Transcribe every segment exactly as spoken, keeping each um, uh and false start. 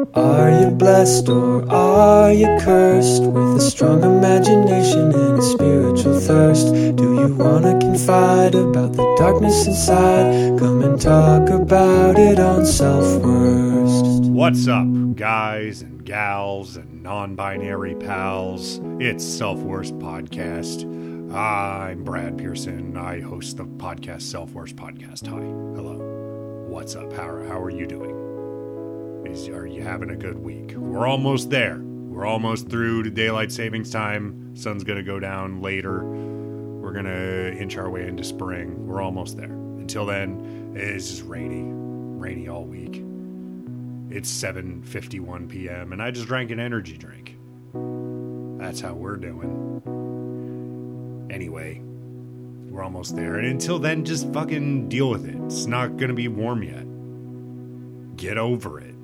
Are you blessed or are you cursed with a strong imagination and a spiritual thirst? Do you wanna confide about the darkness inside? Come and talk about it on Self-Worst. What's up, guys and gals and non-binary pals? It's Self-Worst Podcast. I'm Brad Pearson. I host the podcast Self-Worst Podcast. Hi. Hello. What's up? How are, how are you doing? Is, are you having a good week? We're almost there. We're almost through to daylight savings time. Sun's going to go down later. We're going to inch our way into spring. We're almost there. Until then, it's just rainy. Rainy all week. It's seven fifty-one p.m. and I just drank an energy drink. That's how we're doing. Anyway, we're almost there. And until then, just fucking deal with it. It's not going to be warm yet. Get over it.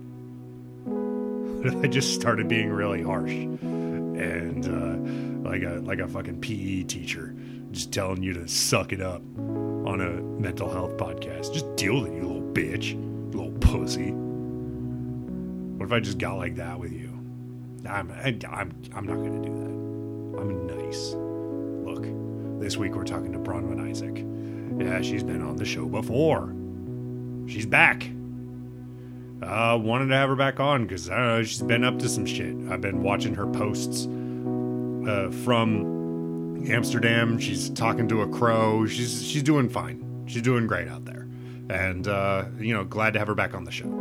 I just started being really harsh and uh, like a like a fucking P E teacher, just telling you to suck it up on a mental health podcast. Just deal with it, you little bitch, you little pussy. What if I just got like that with you? I'm I, I'm I'm not gonna do that. I'm nice. Look, this week we're talking to Bronwyn Isaac. Yeah, she's been on the show before. She's back. Uh, wanted to have her back on because I don't know, she's been up to some shit. I've been watching her posts uh, from Amsterdam. She's talking to a crow. She's she's doing fine. She's doing great out there, and uh, you know, glad to have her back on the show.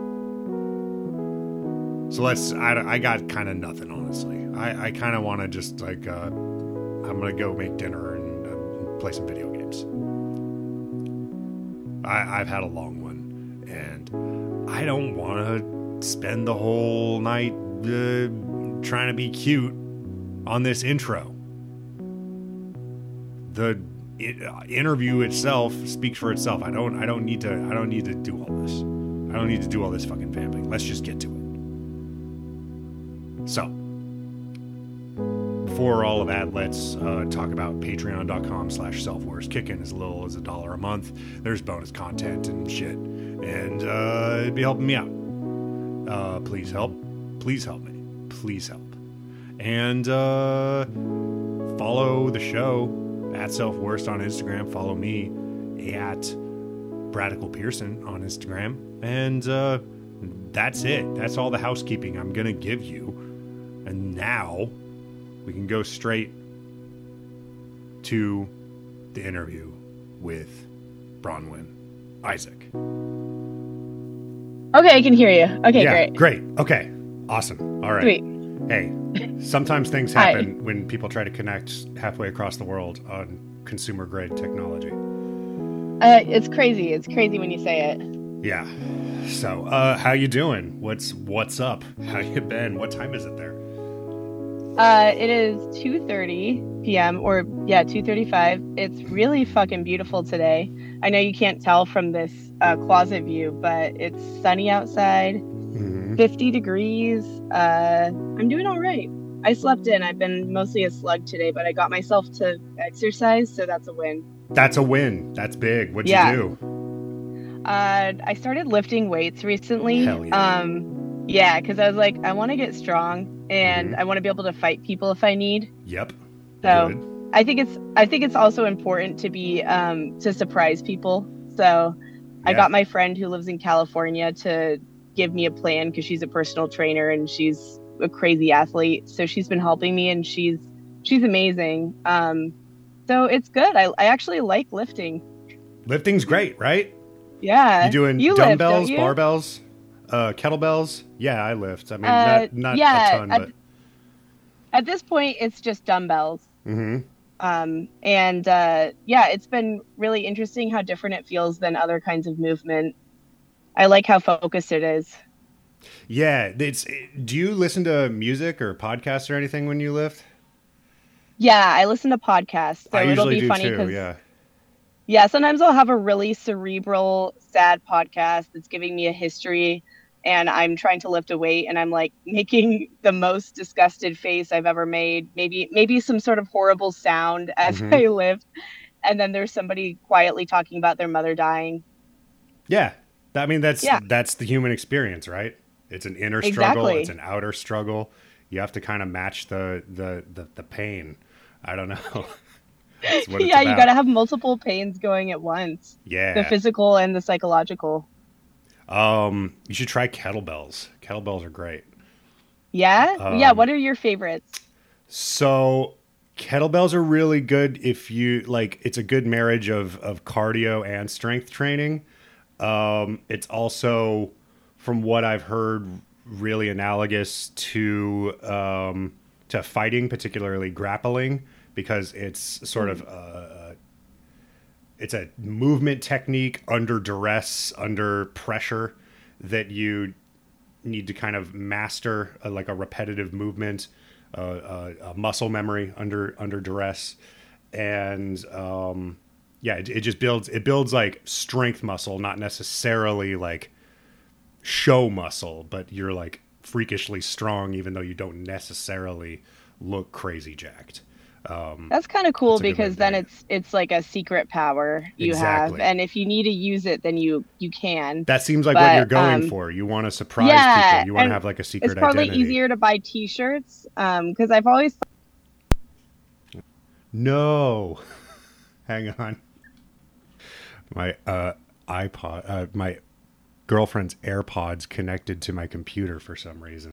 So let's. I, I got kind of nothing, honestly. I, I kind of want to just like uh, I'm gonna go make dinner and uh, play some video games. I, I've had a long one, and I don't want to spend the whole night uh, trying to be cute on this intro. The it, uh, interview itself speaks for itself. I don't. I don't need to. I don't need to do all this. I don't need to do all this fucking vamping. Let's just get to it. So, before all of that, let's uh, talk about patreon.com slash selfworst. Kicking as little as a dollar a month. There's bonus content and shit. And uh, it'd be helping me out. Uh, please help. Please help me. Please help. And uh, follow the show at Self-Worst on Instagram. Follow me at Bradical Pearson on Instagram. And uh, that's it. That's all the housekeeping I'm going to give you. And now we can go straight to the interview with Bronwyn Isaac. Okay, I can hear you. Okay, yeah, great. Great. Okay. Awesome. All right. Sweet. Hey, sometimes things happen Hi. when people try to connect halfway across the world on consumer grade technology. Uh, it's crazy. It's crazy when you say it. Yeah. So, uh, how you doing? What's what's up? How you been? What time is it there? Uh, it is two thirty p.m. or yeah, two thirty-five. It's really fucking beautiful today. I know you can't tell from this uh, closet view, but it's sunny outside, mm-hmm. fifty degrees. Uh, I'm doing all right. I slept in. I've been mostly a slug today, but I got myself to exercise, so that's a win. That's a win. That's big. What'd yeah. you do? Uh, I started lifting weights recently. Hell yeah. Um, yeah, because I was like, I want to get strong, and mm-hmm. I want to be able to fight people if I need. Yep. So. Good. I think it's I think it's also important to be um, to surprise people. So yeah. I got my friend who lives in California to give me a plan because she's a personal trainer and she's a crazy athlete. So she's been helping me and she's she's amazing. Um, so it's good. I I actually like lifting. Lifting's great, right? Yeah. You doing you dumbbells, lift, don't you? barbells, uh, kettlebells? Yeah, I lift. I mean, uh, not not yeah, a ton, at, but at this point, it's just dumbbells. Mm-hmm. Um, and, uh, yeah, it's been really interesting how different it feels than other kinds of movement. I like how focused it is. Yeah. It's, do you listen to music or podcasts or anything when you lift? Yeah, I listen to podcasts. So I it'll usually be do funny too, yeah. Yeah, sometimes I'll have a really cerebral, sad podcast that's giving me a history and I'm trying to lift a weight and I'm like making the most disgusted face I've ever made. Maybe maybe some sort of horrible sound as mm-hmm. I lift. And then there's somebody quietly talking about their mother dying. Yeah. I mean, that's yeah. that's the human experience, right? It's an inner struggle. Exactly. It's an outer struggle. You have to kind of match the, the, the, the pain. I don't know. That's what it's Yeah, about. you got to have multiple pains going at once. Yeah. The physical and the psychological. Um, you should try kettlebells. Kettlebells are great. Yeah? Um, yeah, what are your favorites? So kettlebells are really good if you like, it's a good marriage of, of cardio and strength training. Um, it's also, from what I've heard, really analogous to, um, to fighting, particularly grappling, because it's sort of, uh, it's a movement technique under duress, under pressure that you need to kind of master, uh, like a repetitive movement, uh, uh, a muscle memory under under duress, and um, yeah, it, it just builds it builds like strength muscle, not necessarily like show muscle, but you're like freakishly strong, even though you don't necessarily look crazy jacked. Um, That's kind of cool that's a good way because to then do it. it's it's like a secret power you Exactly. have, and if you need to use it, then you you can. That seems like But, what you're going um, for. You want to surprise yeah, people. You want to and have like a secret It's probably identity. easier to buy T-shirts um, because I've always No, hang on. My uh, iPod, uh, my girlfriend's AirPods connected to my computer for some reason.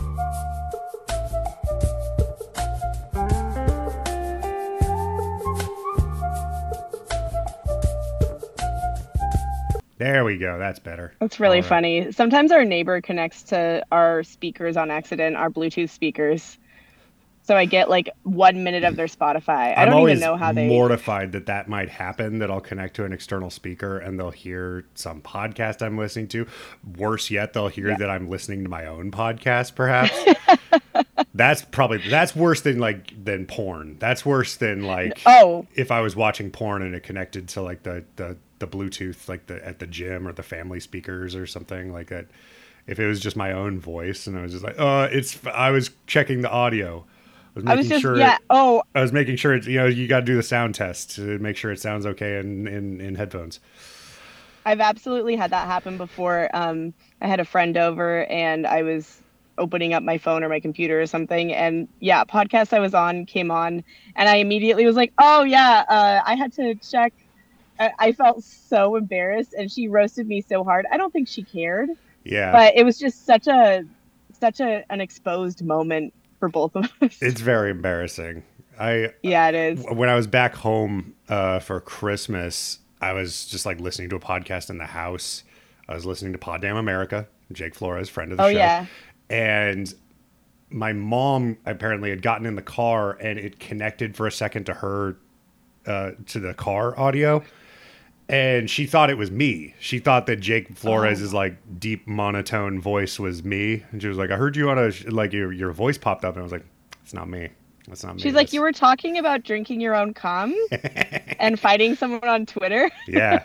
There we go. That's better. It's really All right. funny. Sometimes our neighbor connects to our speakers on accident, our Bluetooth speakers. So I get like one minute of their Spotify. I I'm don't always even know how they. mortified that that might happen, that I'll connect to an external speaker and they'll hear some podcast I'm listening to. Worse yet, they'll hear Yeah. that I'm listening to my own podcast, perhaps. That's probably, that's worse than like, than porn. That's worse than like, Oh, if I was watching porn and it connected to like the, the, the Bluetooth, like the, at the gym or the family speakers or something like that. If it was just my own voice and I was just like, uh, it's, I was checking the audio. I was I was making just sure yeah. Oh, I was making sure it's, you know, you got to do the sound test to make sure it sounds okay in, in, in headphones. I've absolutely had that happen before. Um, I had a friend over and I was opening up my phone or my computer or something, and yeah, podcast I was on came on, and I immediately was like, "Oh yeah, uh, I had to check." I, I felt so embarrassed, and she roasted me so hard. I don't think she cared, Yeah. but it was just such a such a an exposed moment for both of us. It's very embarrassing. I, Yeah, it is. when I was back home uh, for Christmas, I was just like listening to a podcast in the house. I was listening to Pod Damn America, Jake Flores, friend of the Oh show. yeah. And my mom apparently had gotten in the car and it connected for a second to her, uh, to the car audio. And she thought it was me. She thought that Jake Flores' Oh. like deep monotone voice was me. And she was like, I heard you on a, sh-, like your, your voice popped up. And I was like, it's not me. That's not me. She's like, That's- you were talking about drinking your own cum and fighting someone on Twitter. Yeah.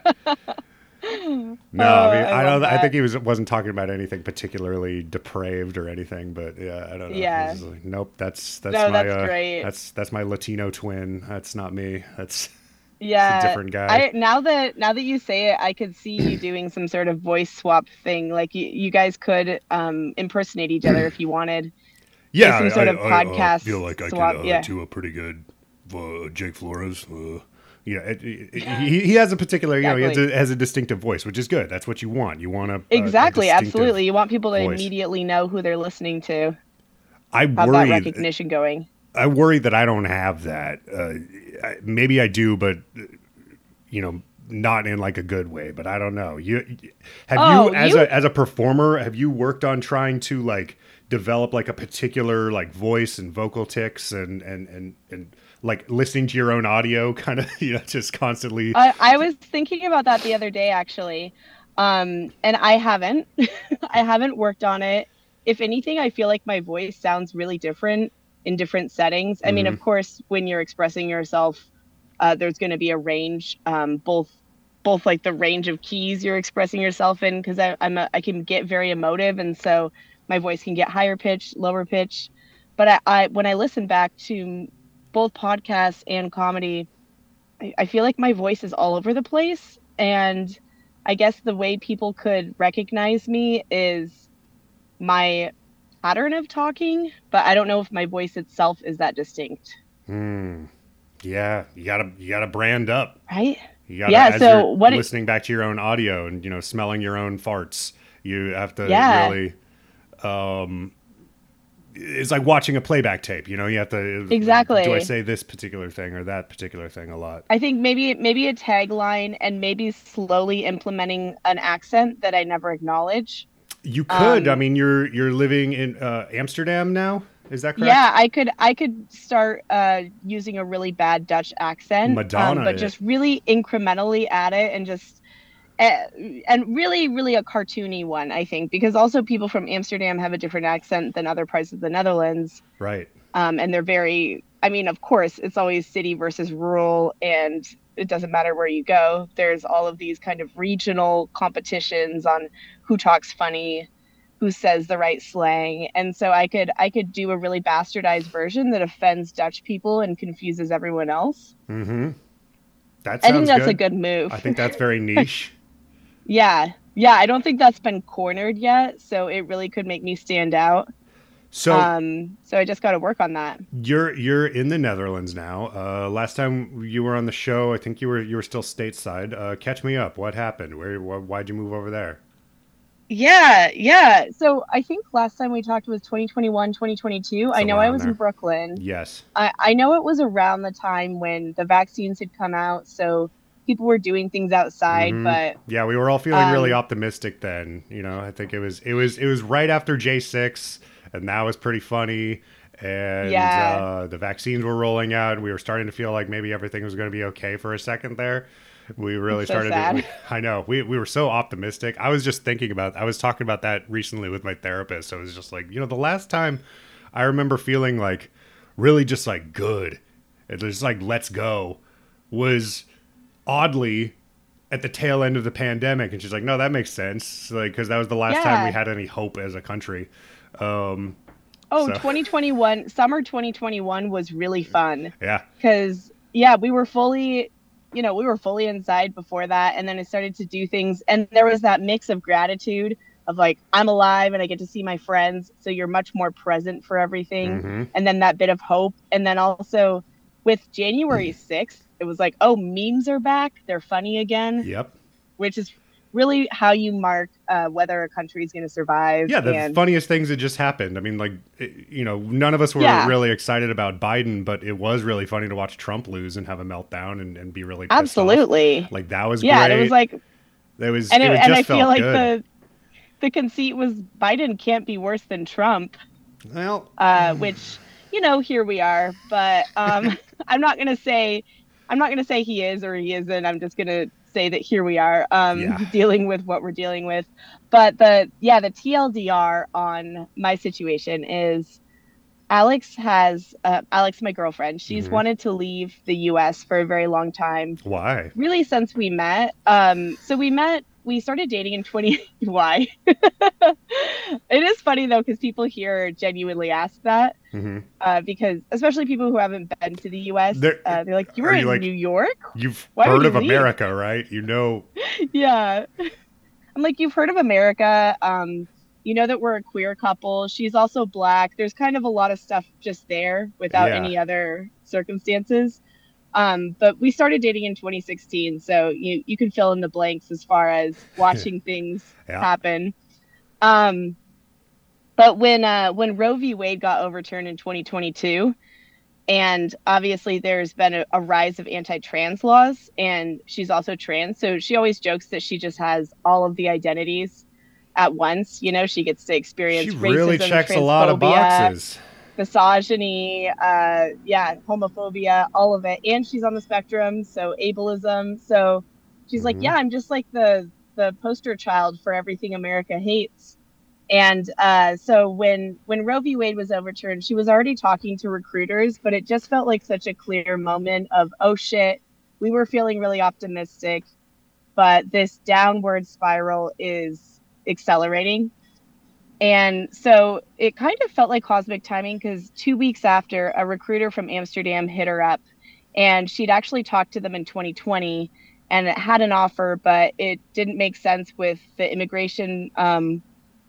No, Oh, I mean, I I, love don't. I that. think he was wasn't talking about anything particularly depraved or anything, but yeah, I don't know. Yeah. He was like, nope, that's that's No, my that's uh, great. that's that's my Latino twin. That's not me. That's Yeah, different guy. I now that now that you say it, I could see you doing some sort of voice swap thing. Like you, you guys could um, impersonate each other if you wanted. yeah. some I, sort of I, I, uh, podcast feel like I swap, could uh, yeah. do a pretty good uh, Jake Flores. Uh, yeah, it, it, it- he, he has a particular, you know, he has Exactly. a, has a distinctive voice, which is good. That's what you want. You want a, a- a Exactly, distinctive absolutely. You want people to voice. immediately know who they're listening to. I Have that worry. recognition going. I worry that I don't have that. Uh, I- maybe I do, but uh, you know, not in like a good way. But I don't know. You have Oh, you as you- a as a performer, have you worked on trying to like develop like a particular like voice and vocal tics and and and and like listening to your own audio, kind of, you know, just constantly. I, I was thinking about that the other day, actually, um, and I haven't. I haven't worked on it. If anything, I feel like my voice sounds really different in different settings. I mean, Mhm. of course, when you're expressing yourself, uh, there's going to be a range, um, both both like the range of keys you're expressing yourself in, because I'm a, I can get very emotive, and so my voice can get higher pitch, lower pitch. But I, I when I listen back to both podcasts and comedy, I, I feel like my voice is all over the place. And I guess the way people could recognize me is my pattern of talking, but I don't know if my voice itself is that distinct. Hmm. Yeah, you gotta you gotta brand up. Right? You gotta, Yeah. as So you're what? It, listening back to your own audio and you know smelling your own farts, you have to yeah. really. Um, it's like watching a playback tape. You know, you have to Exactly. Do I say this particular thing or that particular thing a lot? I think maybe maybe a tagline and maybe slowly implementing an accent that I never acknowledge. You could. Um, I mean, you're you're living in uh, Amsterdam now. Is that correct? Yeah, I could I could start uh, using a really bad Dutch accent, Madonna um, but it. just really incrementally add it and just uh, and really really a cartoony one, I think, because also people from Amsterdam have a different accent than other parts of the Netherlands, Right. um, and they're very. I mean, of course, it's always city versus rural, and it doesn't matter where you go. There's all of these kind of regional competitions on who talks funny, who says the right slang, and so I could I could do a really bastardized version that offends Dutch people and confuses everyone else. Mm-hmm. That sounds I think that's good. a good move. I think that's very niche. yeah, yeah. I don't think that's been cornered yet, so it really could make me stand out. So, um, so I just got to work on that. You're you're in the Netherlands now. Uh, last time you were on the show, I think you were you were still stateside. Uh, catch me up. What happened? Where wh- why'd you move over there? Yeah, yeah. So I think last time we talked was twenty twenty-one, twenty twenty-two. I know I was there. in Brooklyn. Yes. I, I know it was around the time when the vaccines had come out, so people were doing things outside, mm-hmm. but yeah, we were all feeling um, really optimistic then. You know, I think it was it was it was right after J six, and that was pretty funny. And yeah. uh, the vaccines were rolling out, and we were starting to feel like maybe everything was going to be okay for a second there. We really so started. Sad. To, we, I know we we were so optimistic. I was just thinking about. I was talking about that recently with my therapist. So it was just like, you know, the last time I remember feeling like really just like good, it was like let's go, was oddly at the tail end of the pandemic. And she's like, no, that makes sense, like because that was the last yeah. time we had any hope as a country. Um, oh, so. twenty twenty-one summer twenty twenty-one was really fun. Yeah, because yeah, we were fully. You know, we were fully inside before that, and then it started to do things, and there was that mix of gratitude of like, I'm alive and I get to see my friends, so you're much more present for everything, mm-hmm. and then that bit of hope, and then also with January sixth, it was like, oh, memes are back, they're funny again. Yep. Which is really how you mark uh, whether a country is going to survive. Yeah, the and... funniest things that just happened. I mean, like, it, you know, none of us were yeah. really excited about Biden, but it was really funny to watch Trump lose and have a meltdown and, and be really pissed absolutely off. Like that was yeah, great. it was like, it was, and, it, it and just I felt feel like good. the the conceit was Biden can't be worse than Trump. Well, uh, which you know, here we are, but um, I'm not gonna say, I'm not gonna say he is or he isn't. I'm just gonna say that here we are um yeah. dealing with what we're dealing with. But the yeah the T L D R on my situation is Alex has uh, Alex, my girlfriend, she's mm-hmm. wanted to leave the U S for a very long time. Why? Really since we met. Um so we met we started dating in twenty why it is funny though, because people here genuinely ask that. Mm-hmm. Uh, because especially people who haven't been to the U S, they're, uh, they're like, you were in you like, New York? You've Why heard you of leave? America, right? You know. Yeah. I'm like, you've heard of America. Um, you know that we're a queer couple. She's also Black. There's kind of a lot of stuff just there without yeah. any other circumstances. Um, but we started dating in twenty sixteen. So you, you can fill in the blanks as far as watching things yeah. happen. Um, But when uh, when Roe v. Wade got overturned in twenty twenty-two, and obviously there's been a, a rise of anti-trans laws, and she's also trans, so she always jokes that she just has all of the identities at once. You know, she gets to experience she racism, really checks a lot of boxes. Misogyny, uh, yeah, homophobia, all of it, and she's on the spectrum, so ableism. So she's mm-hmm. like, yeah, I'm just like the the poster child for everything America hates. And uh, so when when Roe v. Wade was overturned, she was already talking to recruiters, but it just felt like such a clear moment of, oh shit, we were feeling really optimistic, but this downward spiral is accelerating. And so it kind of felt like cosmic timing, because two weeks after, a recruiter from Amsterdam hit her up, and she'd actually talked to them in twenty twenty and it had an offer, but it didn't make sense with the immigration um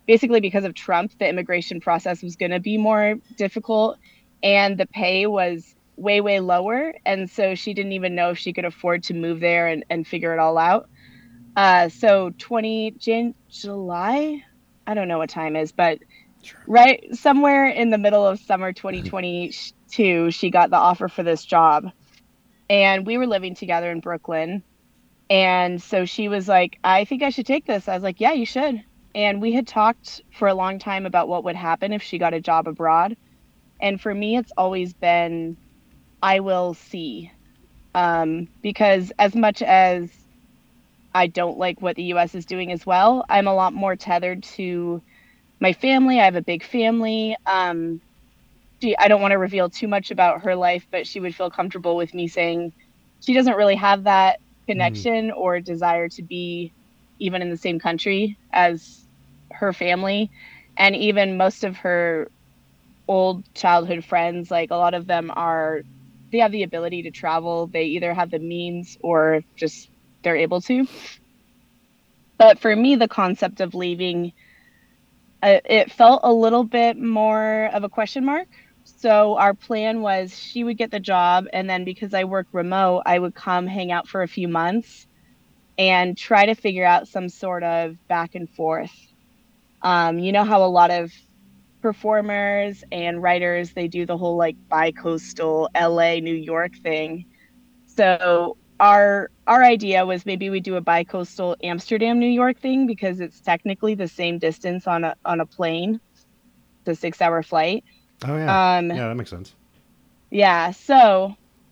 basically because of Trump, the immigration process was going to be more difficult, and the pay was way, way lower. And so she didn't even know if she could afford to move there and, and figure it all out. Uh, so twenty Jan- July, I don't know what time is, but sure. Right somewhere in the middle of summer twenty twenty-two, she got the offer for this job. And we were living together in Brooklyn. And so she was like, I think I should take this. I was like, yeah, you should. And we had talked for a long time about what would happen if she got a job abroad. And for me, it's always been, I will see. Um, because as much as I don't like what the U S is doing as well, I'm a lot more tethered to my family. I have a big family. Um, she, I don't want to reveal too much about her life, but she would feel comfortable with me saying she doesn't really have that connection mm. or desire to be even in the same country as her family. And even most of her old childhood friends, like a lot of them are, they have the ability to travel. They either have the means or just they're able to. But for me, the concept of leaving, uh, it felt a little bit more of a question mark. So our plan was she would get the job, and then because I work remote, I would come hang out for a few months and try to figure out some sort of back and forth. Um, you know how a lot of performers and writers, they do the whole like bi-coastal L A, New York thing. So our our idea was maybe we do a bi-coastal Amsterdam, New York thing, because it's technically the same distance on a on a plane, the six hour flight. Oh yeah. Um, yeah, that makes sense. Yeah. So,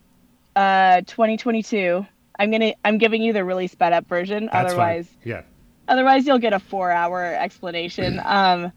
uh, twenty twenty-two. I'm gonna. I'm giving you the really sped up version. That's otherwise, fine. Yeah. Otherwise, you'll get a four hour explanation. um,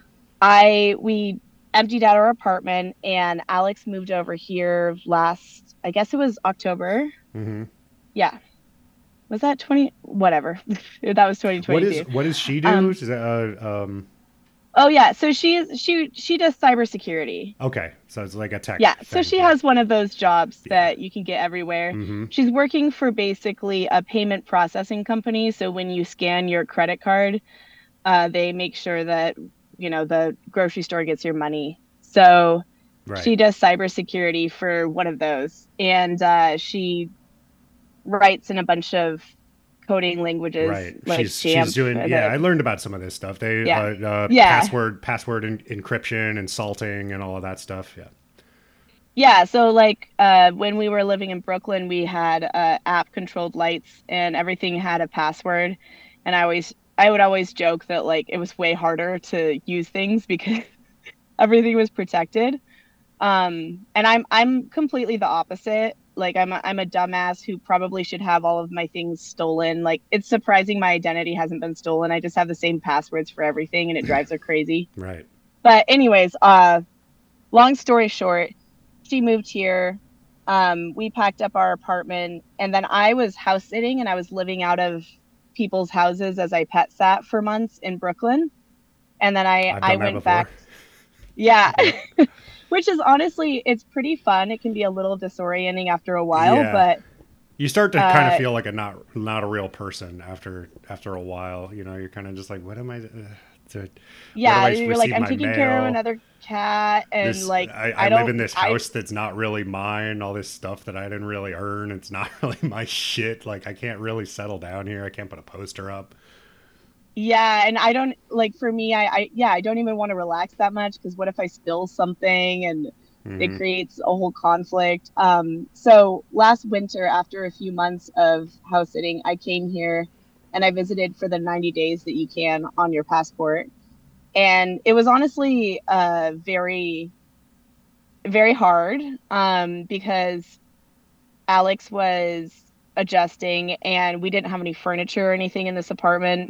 I we emptied out our apartment, and Alex moved over here last. I guess it was October. Mm-hmm. Yeah. Was that twenty? Whatever. That was twenty twenty-two. What is What does she do? Um, is that, uh, um. Oh yeah, so she's she she does cybersecurity. Okay, so it's like a tech. Yeah, thing. so she yeah. has one of those jobs yeah. that you can get everywhere. Mm-hmm. She's working for basically a payment processing company. So when you scan your credit card, uh, they make sure that you know the grocery store gets your money. So right. she does cybersecurity for one of those, and uh, she writes in a bunch of coding languages, right? Like she's she's doing. Yeah, the, I learned about some of this stuff. They yeah, uh, uh, yeah. password password en- encryption and salting and all of that stuff. Yeah. Yeah. So like uh, when we were living in Brooklyn, we had uh, app controlled lights, and everything had a password. And I always I would always joke that like it was way harder to use things because everything was protected. Um, and I'm I'm completely the opposite. Like I'm a, I'm a dumbass who probably should have all of my things stolen. Like it's surprising my identity hasn't been stolen. I just have the same passwords for everything, and it drives her crazy. Right. But anyways, uh, long story short, she moved here. Um, we packed up our apartment, and then I was house sitting, and I was living out of people's houses as I pet sat for months in Brooklyn. And then I I went back. Yeah. Which is honestly, it's pretty fun. It can be a little disorienting after a while, yeah. but you start to uh, kind of feel like a not not a real person after after a while. You know, you're kind of just like, what am I? Uh, to, yeah, I you're like, I'm taking mail? care of another cat, and this, like I, I, I live don't, in this I, house that's not really mine. All this stuff that I didn't really earn. It's not really my shit. Like I can't really settle down here. I can't put a poster up. Yeah, and I don't like for me, I, I yeah, I don't even want to relax that much because what if I spill something and mm-hmm. it creates a whole conflict. Um, so last winter, after a few months of house sitting, I came here and I visited for the ninety days that you can on your passport, and it was honestly uh very, very hard um, because Alex was adjusting and we didn't have any furniture or anything in this apartment.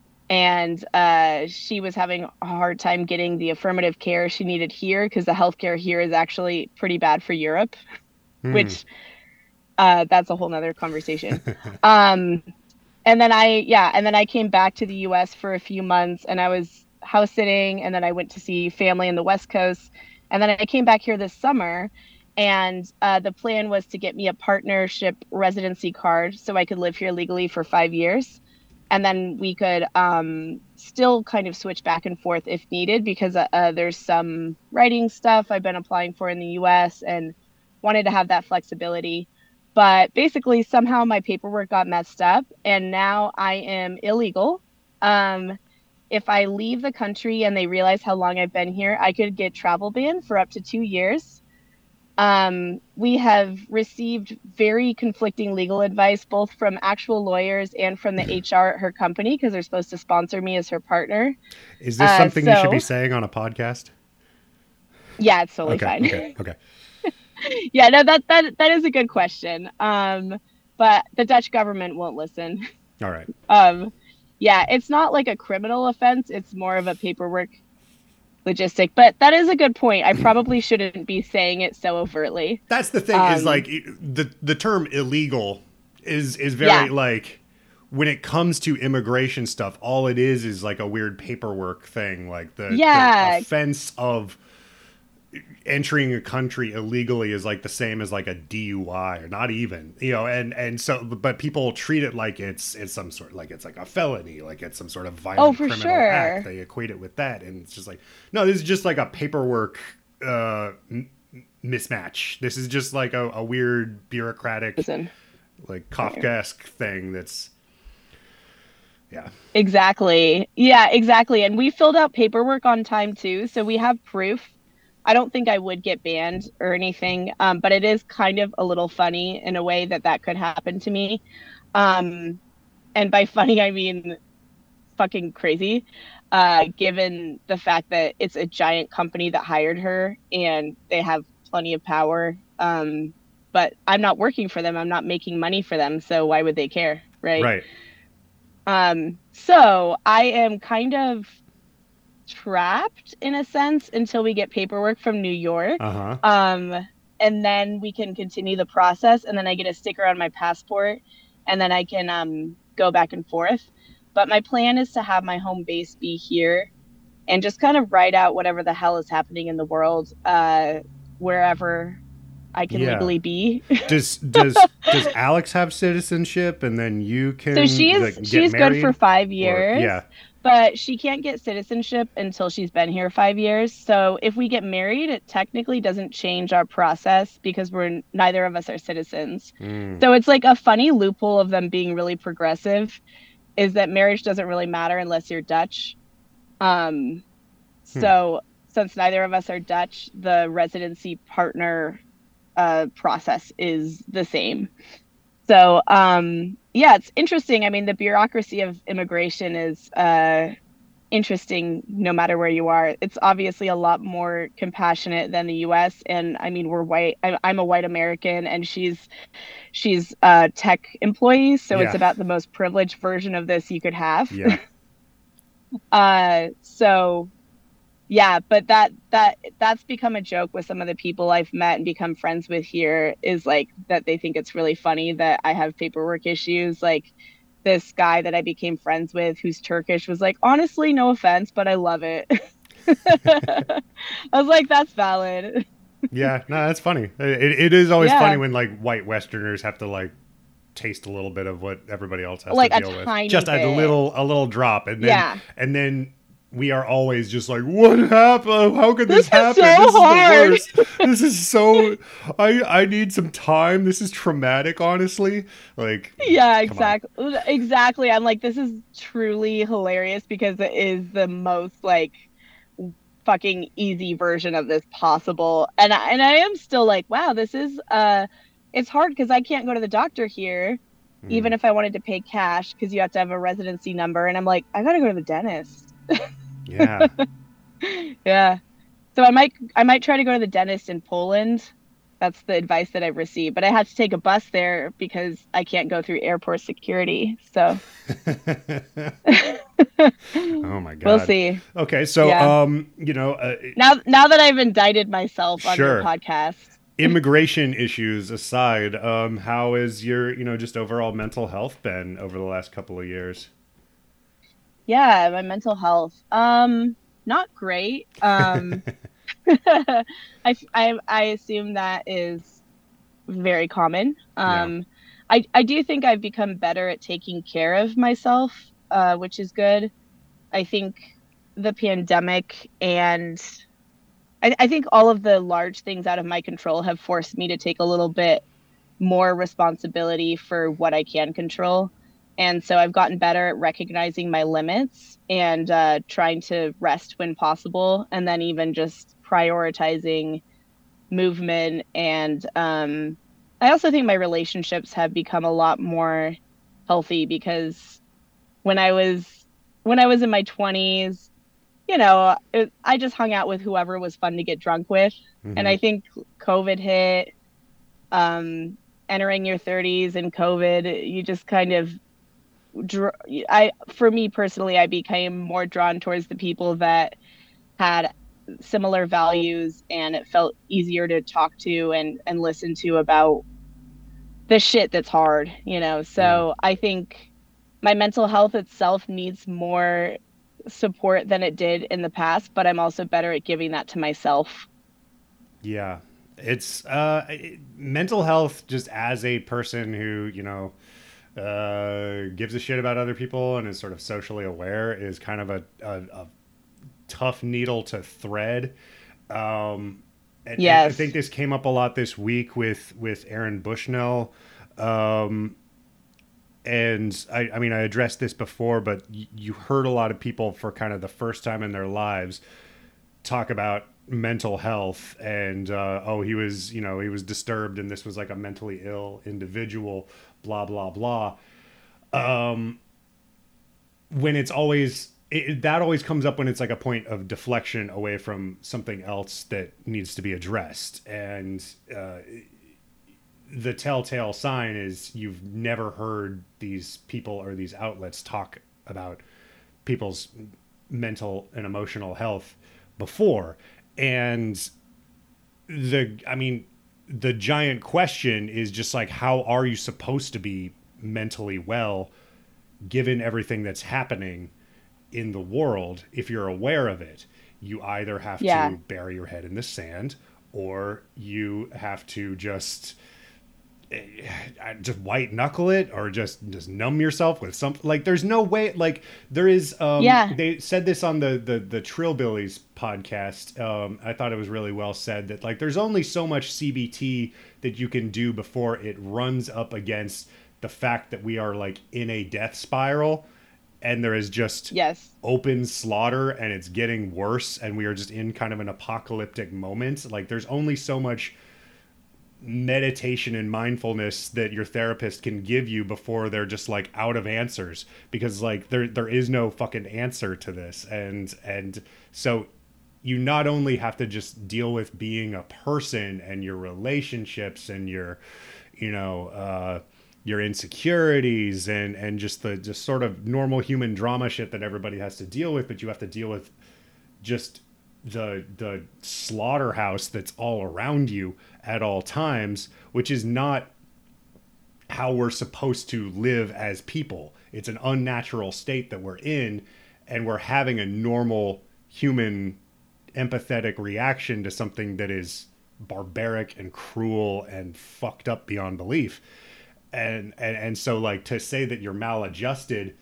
And uh, she was having a hard time getting the affirmative care she needed here because the healthcare here is actually pretty bad for Europe, mm. which uh, that's a whole nother conversation. um, and then I, yeah, and then I came back to the U S for a few months and I was house sitting, and then I went to see family in the West Coast. And then I came back here this summer, and uh, the plan was to get me a partnership residency card so I could live here legally for five years. and then we could um, still kind of switch back and forth if needed, because uh, uh, there's some writing stuff I've been applying for in the U S and wanted to have that flexibility. But basically, somehow my paperwork got messed up, and now I am illegal. Um, if I leave the country and they realize how long I've been here, I could get travel banned for up to two years. Um, we have received very conflicting legal advice, both from actual lawyers and from the H R at her company, because they're supposed to sponsor me as her partner. Is this Uh, something you should so- be saying on a podcast? Yeah, it's totally Okay, fine. okay, okay. Yeah, no, that, that, that is a good question. Um, but the Dutch government won't listen. All right. Um, yeah, it's not like a criminal offense. It's more of a paperwork logistic. But that is a good point. I probably shouldn't be saying it so overtly. That's the thing is Um, like it- the the term illegal is is very Yeah. like when it comes to immigration stuff, all it is is like a weird paperwork thing, like the, Yeah. the offense of entering a country illegally is like the same as like a D U I, or not even, you know, and and so but people treat it like it's it's some sort, like it's like a felony, like it's some sort of violent Oh, for criminal sure. act. They equate it with that, and it's just like, no, this is just like a paperwork uh m- mismatch. This is just like a, a weird bureaucratic, Listen. like Kafkaesque thing that's, yeah. Exactly. Yeah, exactly. And we filled out paperwork on time too, so we have proof. I don't think I would get banned or anything, um, but it is kind of a little funny in a way that that could happen to me. Um, and by funny, I mean fucking crazy, uh, given the fact that it's a giant company that hired her and they have plenty of power. Um, but I'm not working for them. I'm not making money for them. So why would they care? Right. Right. Um, so I am kind of trapped in a sense until we get paperwork from New York. Uh-huh. Um, and then we can continue the process, and then I get a sticker on my passport, and then I can um, go back and forth. But my plan is to have my home base be here and just kind of ride out whatever the hell is happening in the world, uh, wherever I can Yeah. legally be. Does does does Alex have citizenship, and then you can So she's like, get she's good married? for five Or- years. yeah. But she can't get citizenship until she's been here five years. So if we get married, it technically doesn't change our process because we're neither of us are citizens. Mm. So it's like a funny loophole of them being really progressive, is that marriage doesn't really matter unless you're Dutch. Um, so since neither of us are Dutch, the residency partner uh, process is the same. So, um, yeah, it's interesting. I mean, the bureaucracy of immigration is uh, interesting no matter where you are. It's obviously a lot more compassionate than the U S. And I mean, we're white. I, I'm a white American, and she's she's a tech employee. So it's Yeah. about the most privileged version of this you could have. Yeah. Uh, so yeah, but that that that's become a joke with some of the people I've met and become friends with here, is like that they think it's really funny that I have paperwork issues. Like this guy that I became friends with who's Turkish was like, honestly, no offense, but I love it. I was like, that's valid. Yeah. No, that's funny. It, it is always Yeah. funny when like white Westerners have to like taste a little bit of what everybody else has Like to a deal with. tiny Just a bit. little a little drop, and then Yeah. and then we are always just like, what happened? How could this, This is happen? so this is hard. the worst. This is so. I I need some time. This is traumatic, honestly. Like, Yeah, on. exactly. Exactly. I'm like, this is truly hilarious because it is the most like fucking easy version of this possible. And I, and I am still like, wow, this is uh it's hard because I can't go to the doctor here mm, even if I wanted to pay cash, because you have to have a residency number, and I'm like, I got to go to the dentist. yeah. Yeah. So I might I might try to go to the dentist in Poland. That's the advice that I've received. But I had to take a bus there because I can't go through airport security. So Oh my god. we'll see. Okay, so Yeah. um, you know, uh, Now now that I've indicted myself on Sure. your podcast. immigration issues aside, um, how is your, you know, just overall mental health been over the last couple of years? Yeah, my mental health. Um not great. Um I, I I assume that is very common. Um I I do think I've become better at taking care of myself. uh, which is good. I think the pandemic and I, I think all of the large things out of my control have forced me to take a little bit more responsibility for what I can control. And so I've gotten better at recognizing my limits and uh, trying to rest when possible, and then even just prioritizing movement. And um, I also think my relationships have become a lot more healthy, because when I was when I was in my twenties, you know, it, I just hung out with whoever was fun to get drunk with. Mm-hmm. And I think COVID hit, um, entering your thirties and COVID, you just kind of, I, for me personally, I became more drawn towards the people that had similar values, and it felt easier to talk to and, and listen to about the shit that's hard, you know? So yeah. I think my mental health itself needs more support than it did in the past, but I'm also better at giving that to myself. Yeah. It's uh it, mental health, just as a person who, you know, uh gives a shit about other people and is sort of socially aware, is kind of a, a, a tough needle to thread. Um and, yes. and I think this came up a lot this week with with Aaron Bushnell. Um And I, I mean, I addressed this before, but y- you heard a lot of people for kind of the first time in their lives talk about mental health and, uh, oh, he was, you know, he was disturbed and this was like a mentally ill individual, blah, blah, blah. Um, when it's always, it, that always comes up when it's like a point of deflection away from something else that needs to be addressed. And, uh, the telltale sign is you've never heard these people or these outlets talk about people's mental and emotional health before. And the, I mean, the giant question is just like, how are you supposed to be mentally well, given everything that's happening in the world? If you're aware of it, you either have yeah. to bury your head in the sand, or you have to just just white knuckle it, or just just numb yourself with something. Like, there's no way, like there is um yeah. they said this on the the the Trillbillies podcast. um I thought it was really well said, that like there's only so much C B T that you can do before it runs up against the fact that we are like in a death spiral, and there is just yes. open slaughter, and it's getting worse, and we are just in kind of an apocalyptic moment. Like, there's only so much meditation and mindfulness that your therapist can give you before they're just like out of answers, because like there there is no fucking answer to this. And and so you not only have to just deal with being a person and your relationships and your, you know, uh your insecurities and and just the just sort of normal human drama shit that everybody has to deal with, but you have to deal with just the the slaughterhouse that's all around you at all times, which is not how we're supposed to live as people. It's an unnatural state that we're in, and we're having a normal human empathetic reaction to something that is barbaric and cruel and fucked up beyond belief. And and, and so like to say that you're maladjusted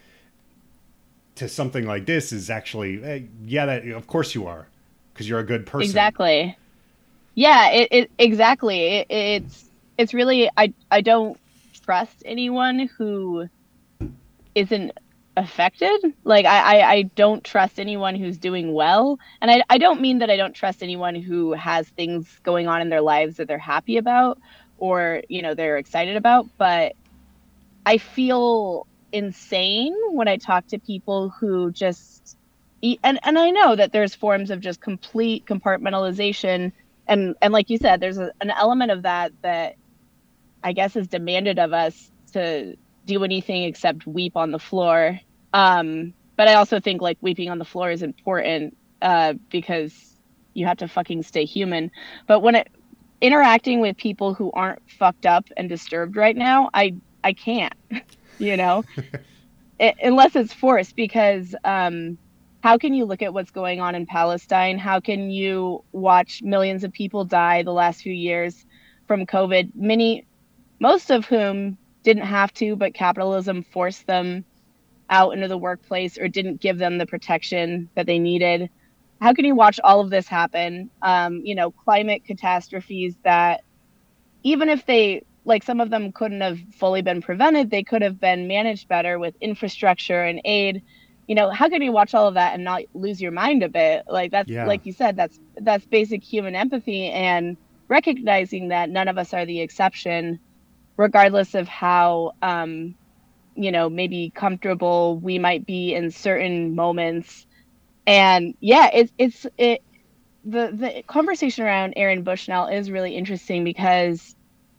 to something like this is actually, eh, yeah, that of course you are, because you're a good person. Exactly. Yeah, it, it exactly. It, it's it's really, I I don't trust anyone who isn't affected. Like I, I, I don't trust anyone who's doing well. And I I don't mean that I don't trust anyone who has things going on in their lives that they're happy about, or, you know, they're excited about, but I feel insane when I talk to people who just and and I know that there's forms of just complete compartmentalization, and and like you said, there's a, an element of that that I guess is demanded of us to do anything except weep on the floor. Um, but I also think like weeping on the floor is important uh, because you have to fucking stay human. But when it interacting with people who aren't fucked up and disturbed right now, I I can't, you know, it, unless it's forced, because um, how can you look at what's going on in Palestine? How can you watch millions of people die the last few years from COVID? Many, most of whom didn't have to, but capitalism forced them out into the workplace or didn't give them the protection that they needed. How can you watch all of this happen? Um, you know, climate catastrophes that even if they, like some of them couldn't have fully been prevented, they could have been managed better with infrastructure and aid. You know, how can you watch all of that and not lose your mind a bit? Like that's, Yeah. like you said, that's, that's basic human empathy and recognizing that none of us are the exception, regardless of how, um, you know, maybe comfortable we might be in certain moments. And yeah, it's, it's, it, the, the conversation around Aaron Bushnell is really interesting because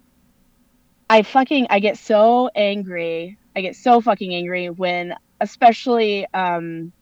I fucking, I get so angry. I get so fucking angry when, especially, um,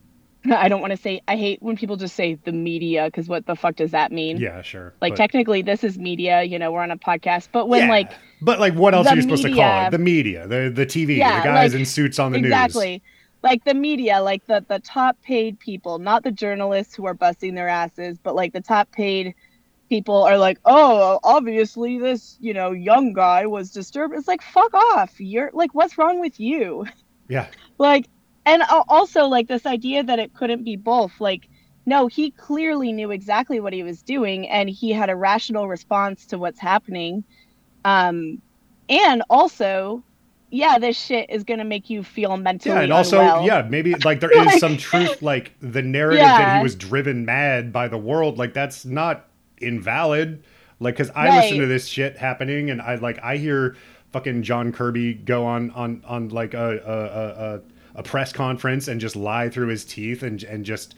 I don't want to say, I hate when people just say the media, because what the fuck does that mean? Yeah, sure. Like, but... technically, this is media, you know, we're on a podcast, but when, yeah, like... But, like, what else are you supposed media, to call it? The media, the the T V, yeah, the guys like, in suits on the exactly. news. Exactly. Like, the media, like, the, the top-paid people, not the journalists who are busting their asses, but, like, the top-paid people are like, oh, obviously this, you know, young guy was disturbed. It's like, fuck off. You're, like, what's wrong with you? Yeah. Like, and also, like, this idea that it couldn't be both. Like, no, he clearly knew exactly what he was doing, and he had a rational response to what's happening. Um, and also, yeah, this shit is going to make you feel mentally Yeah, and also, unwell. yeah, maybe, like, there is Like, some truth, like, the narrative yeah. that he was driven mad by the world, like, that's not invalid. Like, because I Right. listen to this shit happening, and I, like, I hear fucking John Kirby go on, on, on like, a, a, a, a press conference and just lie through his teeth and and just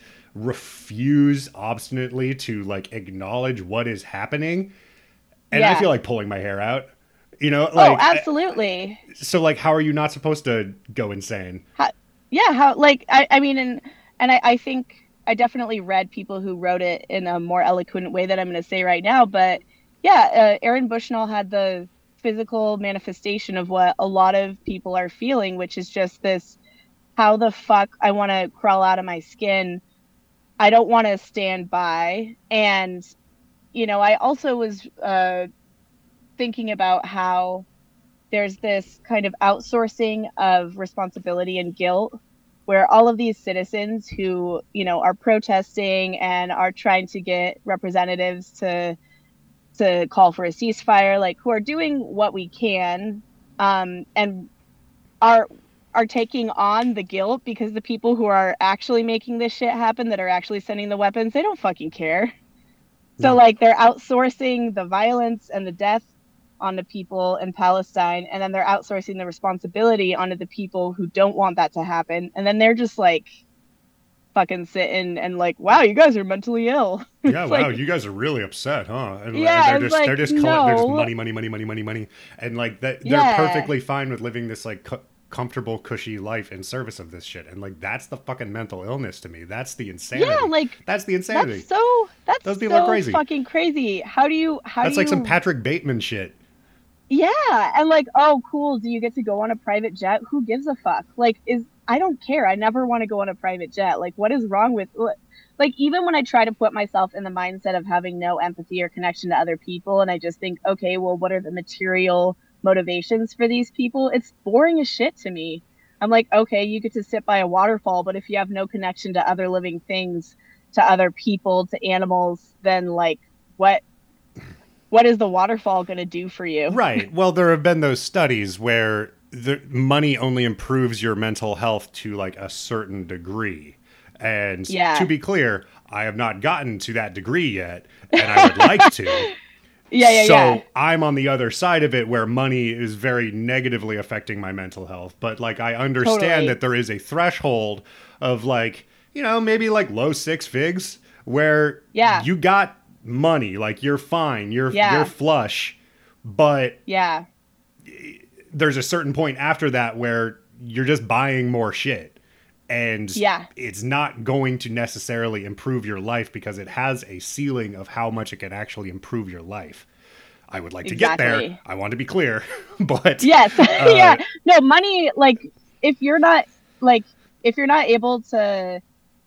refuse obstinately to, like, acknowledge what is happening. And Yeah. I feel like pulling my hair out. You know, like, oh, absolutely. I, so, like, how are you not supposed to go insane? How, yeah, how, like, I, I mean, and, and I, I think I definitely read people who wrote it in a more eloquent way that I'm going to say right now. But yeah, uh, Aaron Bushnell had the physical manifestation of what a lot of people are feeling, which is just this, how the fuck I want to crawl out of my skin. I don't want to stand by. And, you know, I also was uh, thinking about how there's this kind of outsourcing of responsibility and guilt, where all of these citizens who, you know, are protesting and are trying to get representatives to to call for a ceasefire, like, who are doing what we can, um, and are are taking on the guilt, because the people who are actually making this shit happen, that are actually sending the weapons, they don't fucking care. So, No. like, they're outsourcing the violence and the death onto people in Palestine, and then they're outsourcing the responsibility onto the people who don't want that to happen, and then they're just like fucking sitting and like, wow, you guys are mentally ill. Yeah, wow, like, you guys are really upset, huh? And yeah, they're it's just like, they're just collect, they're just no. money, money, money, money, money, money, and like that they're Yeah. perfectly fine with living this like co- comfortable, cushy life in service of this shit, and like that's the fucking mental illness to me. That's the insanity. Yeah, like, that's the insanity. That's so that's Those people so are crazy. fucking crazy. How do you how That's do like you some Patrick Bateman shit. Yeah, and like, oh, cool, do you get to go on a private jet? Who gives a fuck? Like, is I don't care. I never want to go on a private jet. Like, what is wrong with, like, even when I try to put myself in the mindset of having no empathy or connection to other people, and I just think, okay, well, what are the material motivations for these people? It's boring as shit to me. I'm like, okay, you get to sit by a waterfall, but if you have no connection to other living things, to other people, to animals, then like, what what is the waterfall going to do for you? Right. Well, there have been those studies where the money only improves your mental health to like a certain degree. And Yeah. to be clear, I have not gotten to that degree yet, and I would like to. Yeah, yeah, so yeah. I'm on the other side of it where money is very negatively affecting my mental health. But like, I understand Totally. that there is a threshold of like, you know, maybe like low six figs where Yeah. you got money, like you're fine, you're Yeah. you're flush, but Yeah. there's a certain point after that where you're just buying more shit, and Yeah. it's not going to necessarily improve your life because it has a ceiling of how much it can actually improve your life. I would like to get there. Exactly. I want to be clear, but Yes. Uh, yeah. No, money, like, if you're not, like, if you're not able to,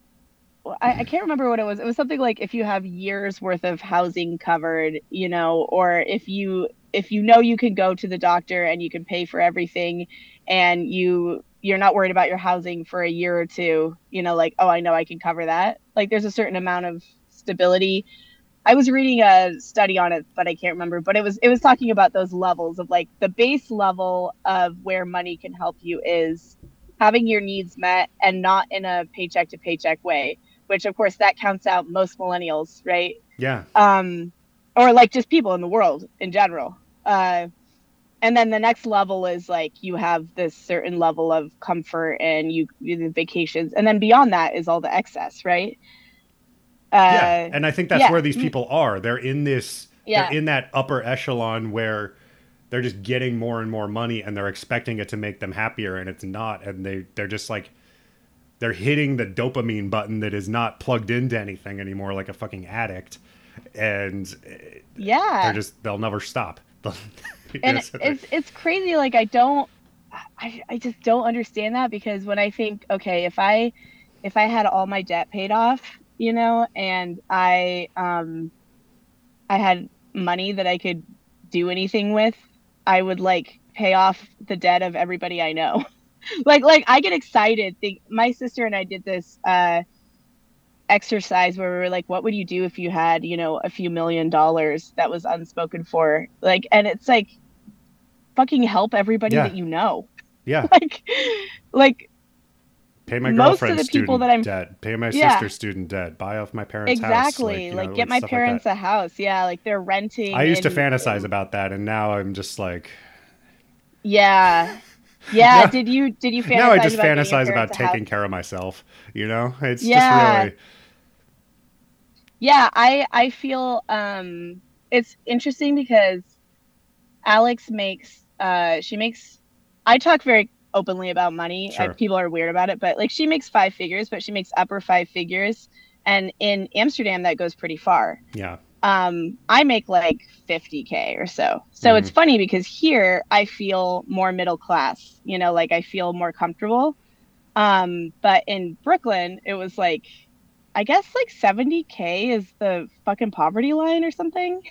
I, I can't remember what it was. It was something like, if you have years worth of housing covered, you know, or if you, if you know you can go to the doctor and you can pay for everything, and you you're not worried about your housing for a year or two, you know, like, oh, I know I can cover that. Like there's a certain amount of stability. I was reading a study on it, but I can't remember, but it was, it was talking about those levels of like the base level of where money can help you is having your needs met and not in a paycheck to paycheck way, which of course that counts out most millennials, right? Yeah. Um, or like just people in the world in general. Uh, and then the next level is like you have this certain level of comfort and you the vacations, and then beyond that is all the excess, right? Uh, yeah, and I think that's yeah. where these people are. They're in this. Yeah. They're in that upper echelon where they're just getting more and more money, and they're expecting it to make them happier, and it's not. And they they're just like they're hitting the dopamine button that is not plugged into anything anymore, like a fucking addict. And yeah, they're just they'll never stop. And it's it's crazy. Like I don't, I, I just don't understand that, because when I think, okay, if I, if I had all my debt paid off, you know, and I, um, I had money that I could do anything with, I would like pay off the debt of everybody I know. like, like I get excited. Think my sister and I did this, uh, exercise where we were like, what would you do if you had, you know, a few million dollars that was unspoken for, like, and it's like, fucking help everybody yeah. that you know. Yeah. like, like pay my most girlfriend's of the people student that I'm debt, pay my yeah. sister's student debt, buy off my parents' exactly. house. Exactly. Like, know, get my parents like a house. Yeah. Like they're renting. I used in, to fantasize in... about that, and now I'm just like, yeah. Yeah. yeah. Did you, did you fantasize now I just about fantasize about taking house? care of myself, you know, it's yeah. just really. Yeah. I, I feel, um, it's interesting because Alex makes, uh, she makes, I talk very openly about money. Sure. I, people are weird about it, but like she makes five figures, but she makes upper five figures. And in Amsterdam, that goes pretty far. Yeah. Um, I make like fifty K or so. So mm-hmm. It's funny because here I feel more middle class, you know, like I feel more comfortable. Um, but in Brooklyn, it was like, I guess like seventy K is the fucking poverty line or something.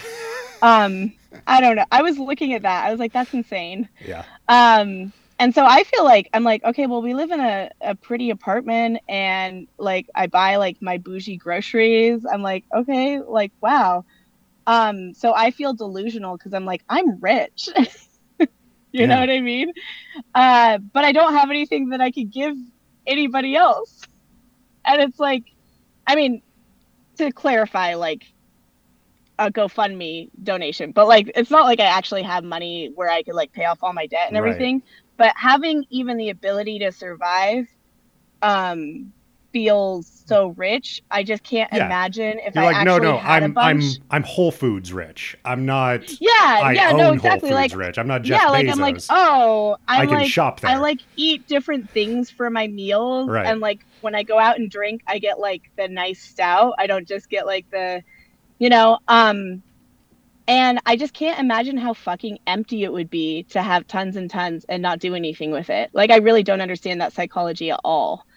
um, I don't know. I was looking at that. I was like, that's insane. Yeah. Um, and so I feel like I'm like, okay, well, we live in a, a pretty apartment and like I buy like my bougie groceries. I'm like, okay, like, wow. Um, so I feel delusional because I'm like, I'm rich. you yeah. know what I mean? Uh, but I don't have anything that I could give anybody else. And it's like, I mean, to clarify, like, a GoFundMe donation, but like it's not like I actually have money where I could like pay off all my debt and everything. Right. But having even the ability to survive um feels so rich. I just can't yeah. imagine if You're I like, actually no, no, had I'm a bunch. I'm I'm Whole Foods rich. I'm not Yeah, I yeah, own no, exactly. Whole Foods like rich. I'm not Jeff yeah, like Bezos. I'm like, oh, I'm I can like, shop there. I like eat different things for my meals, right. and like when I go out and drink, I get like the nice stout. I don't just get like the, you know, um. And I just can't imagine how fucking empty it would be to have tons and tons and not do anything with it. Like, I really don't understand that psychology at all.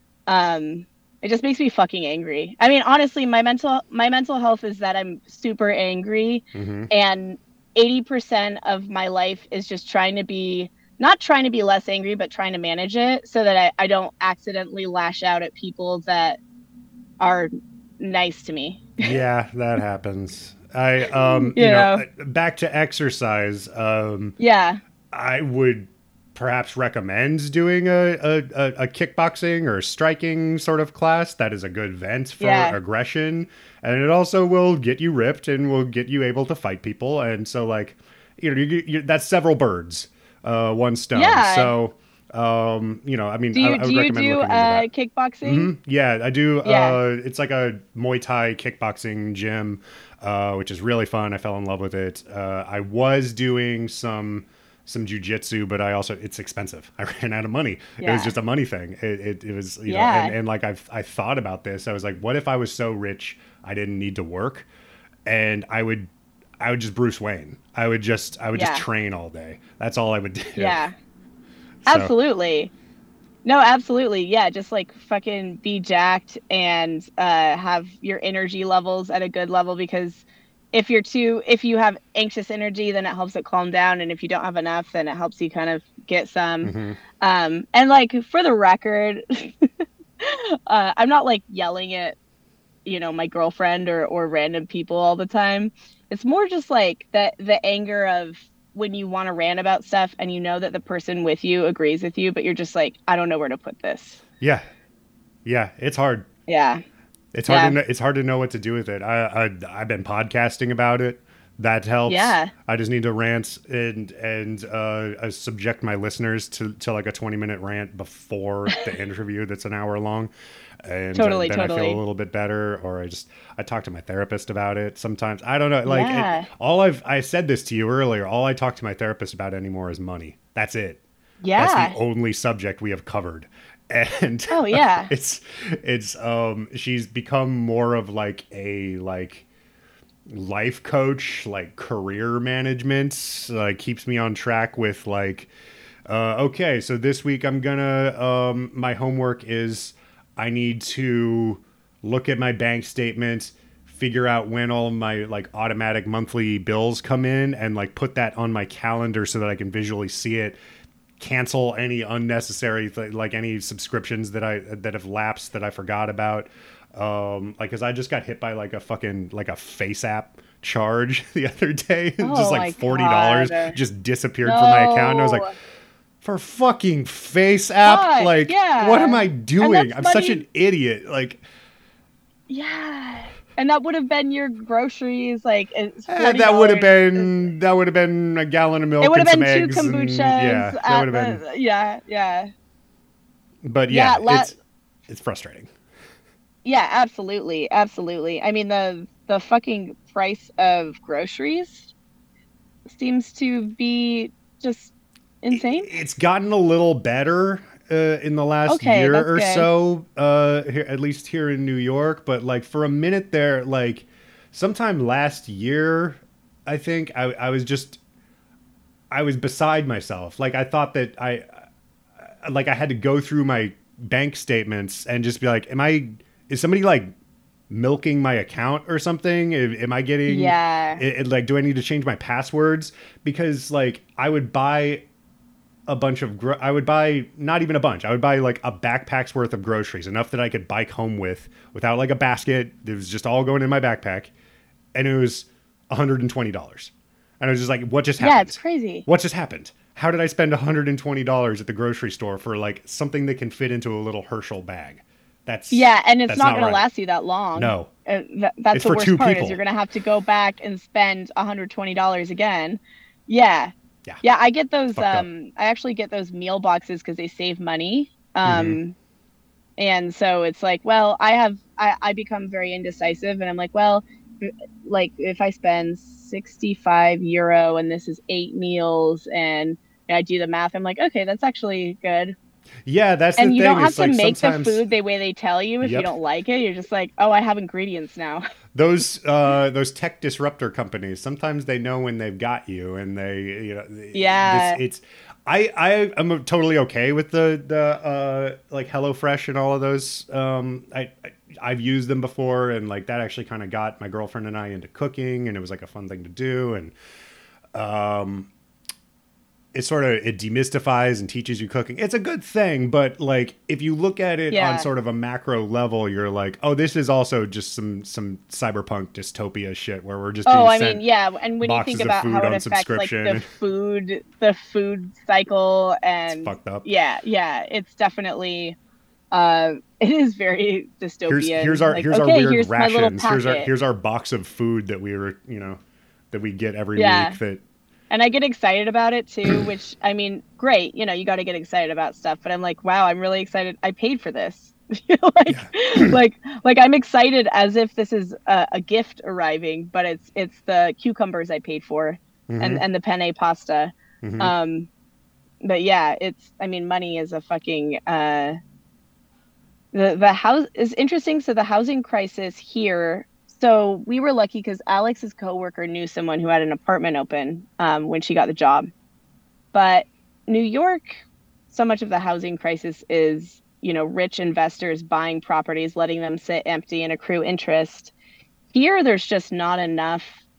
Um, it just makes me fucking angry. I mean, honestly, my mental my mental health is that I'm super angry, mm-hmm. and eighty percent of my life is just trying to be, not trying to be less angry, but trying to manage it so that I, I don't accidentally lash out at people that are nice to me. Yeah, that happens. I, um, you yeah. know, back to exercise. Um, yeah. I would perhaps recommend doing a, a, a kickboxing or striking sort of class. That is a good vent for yeah. aggression. And it also will get you ripped and will get you able to fight people. And so like, you know, you, you, that's several birds, uh, one stone. Yeah. So, um, you know, I mean, do you, I, I would do recommend you do, looking uh, into that. kickboxing? Mm-hmm. Yeah, I do. Yeah. Uh, it's like a Muay Thai kickboxing gym. Uh, which is really fun. I fell in love with it. Uh, I was doing some some jujitsu, but I also it's expensive. I ran out of money. Yeah. It was just a money thing. It it, it was you yeah. know, and, and like I've I thought about this. I was like, what if I was so rich I didn't need to work, and I would I would just Bruce Wayne. I would just I would yeah. just train all day. That's all I would do. Yeah, so. Absolutely. No, absolutely. Yeah, just like fucking be jacked and uh, have your energy levels at a good level, because if you're too, if you have anxious energy, then it helps it calm down. And if you don't have enough, then it helps you kind of get some. Mm-hmm. Um, and like, for the record, uh, I'm not like yelling at, you know, my girlfriend or, or random people all the time. It's more just like the, the anger of when you want to rant about stuff and you know that the person with you agrees with you, but you're just like, I don't know where to put this. Yeah. Yeah. It's hard. Yeah. It's hard yeah. to know, it's hard to know what to do with it. I, I I've been podcasting about it. That helps. Yeah. I just need to rant and and uh, I subject my listeners to, to like a twenty minute rant before the interview that's an hour long, and totally, uh, then totally. I feel a little bit better. Or I just I talk to my therapist about it. Sometimes I don't know. Like yeah. it, all I've I said this to you earlier. All I talk to my therapist about anymore is money. That's it. Yeah. That's the only subject we have covered. And oh yeah, it's it's um she's become more of like a like life coach, like career management, like keeps me on track with like uh okay, so this week I'm gonna um my homework is I need to look at my bank statement, figure out when all of my like automatic monthly bills come in, and like put that on my calendar so that I can visually see it, cancel any unnecessary th- like any subscriptions that I that have lapsed that I forgot about, um like because I just got hit by like a fucking like a Face App charge the other day. Oh, just like forty dollars just disappeared no. from my account, and I was like, for fucking Face App, God, like yeah. what am I doing? I'm money. such an idiot. Like yeah. And that would have been your groceries, like eh, that would have been that would have been a gallon of milk. It would have and been some two eggs kombuchas. And, yeah, that would have the, been. Yeah, yeah. But yeah, yeah la- it's it's frustrating. Yeah, absolutely, absolutely. I mean, the the fucking price of groceries seems to be just insane. It, it's gotten a little better. Uh, in the last okay, year or good. so, uh, here, at least here in New York, but like for a minute there, like sometime last year, I think I, I was just, I was beside myself. Like I thought that I, like I had to go through my bank statements and just be like, am I, is somebody like milking my account or something? Am I getting, yeah, it, it, like, do I need to change my passwords? Because like I would buy a bunch of gro- I would buy not even a bunch. I would buy like a backpack's worth of groceries, enough that I could bike home with without like a basket. It was just all going in my backpack, and it was one hundred twenty dollars. And I was just like, what just happened? Yeah, it's crazy. What just happened? How did I spend one hundred twenty dollars at the grocery store for like something that can fit into a little Herschel bag? That's yeah, and it's not, not going right. to last you that long. No, uh, th- that's it's the for worst two part people. Is you're going to have to go back and spend one hundred twenty dollars again. Yeah. Yeah. yeah, I get those. Um, up. I actually get those meal boxes because they save money. Um, mm-hmm. And so it's like, well, I have, I, I become very indecisive, and I'm like, well, like if I spend sixty-five euro and this is eight meals, and I do the math, I'm like, okay, that's actually good. Yeah, that's and the you thing. don't have it's to like make sometimes... the food the way they tell you if yep. you don't like it. You're just like, oh, I have ingredients now. Those uh, those tech disruptor companies, sometimes they know when they've got you, and they, you know, yeah, this, it's. I I am totally okay with the the uh, like HelloFresh and all of those. Um, I, I I've used them before, and like that actually kind of got my girlfriend and I into cooking, and it was like a fun thing to do, and um. It sort of, it demystifies and teaches you cooking. It's a good thing, but like if you look at it yeah. on sort of a macro level, you're like, oh, this is also just some some cyberpunk dystopia shit where we're just. Oh, being I sent mean, yeah, and when you think about how it affects like the food, the food cycle, and it's fucked up. Yeah, yeah, it's definitely. Uh, it is very dystopian. Here's, here's our like, here's okay, our weird here's rations. My here's our here's our box of food that we were you know that we get every yeah. week that. And I get excited about it too, which, I mean, great, you know, you got to get excited about stuff, but I'm like, wow, I'm really excited. I paid for this. like, yeah. like, like I'm excited as if this is a, a gift arriving, but it's, it's the cucumbers I paid for mm-hmm. and, and the penne pasta. Mm-hmm. Um, but yeah, it's, I mean, money is a fucking, uh, the, the house is interesting. So the housing crisis here, so we were lucky because Alex's coworker knew someone who had an apartment open um, when she got the job. But New York, so much of the housing crisis is, you know, rich investors buying properties, letting them sit empty and accrue interest. Here, there's just not enough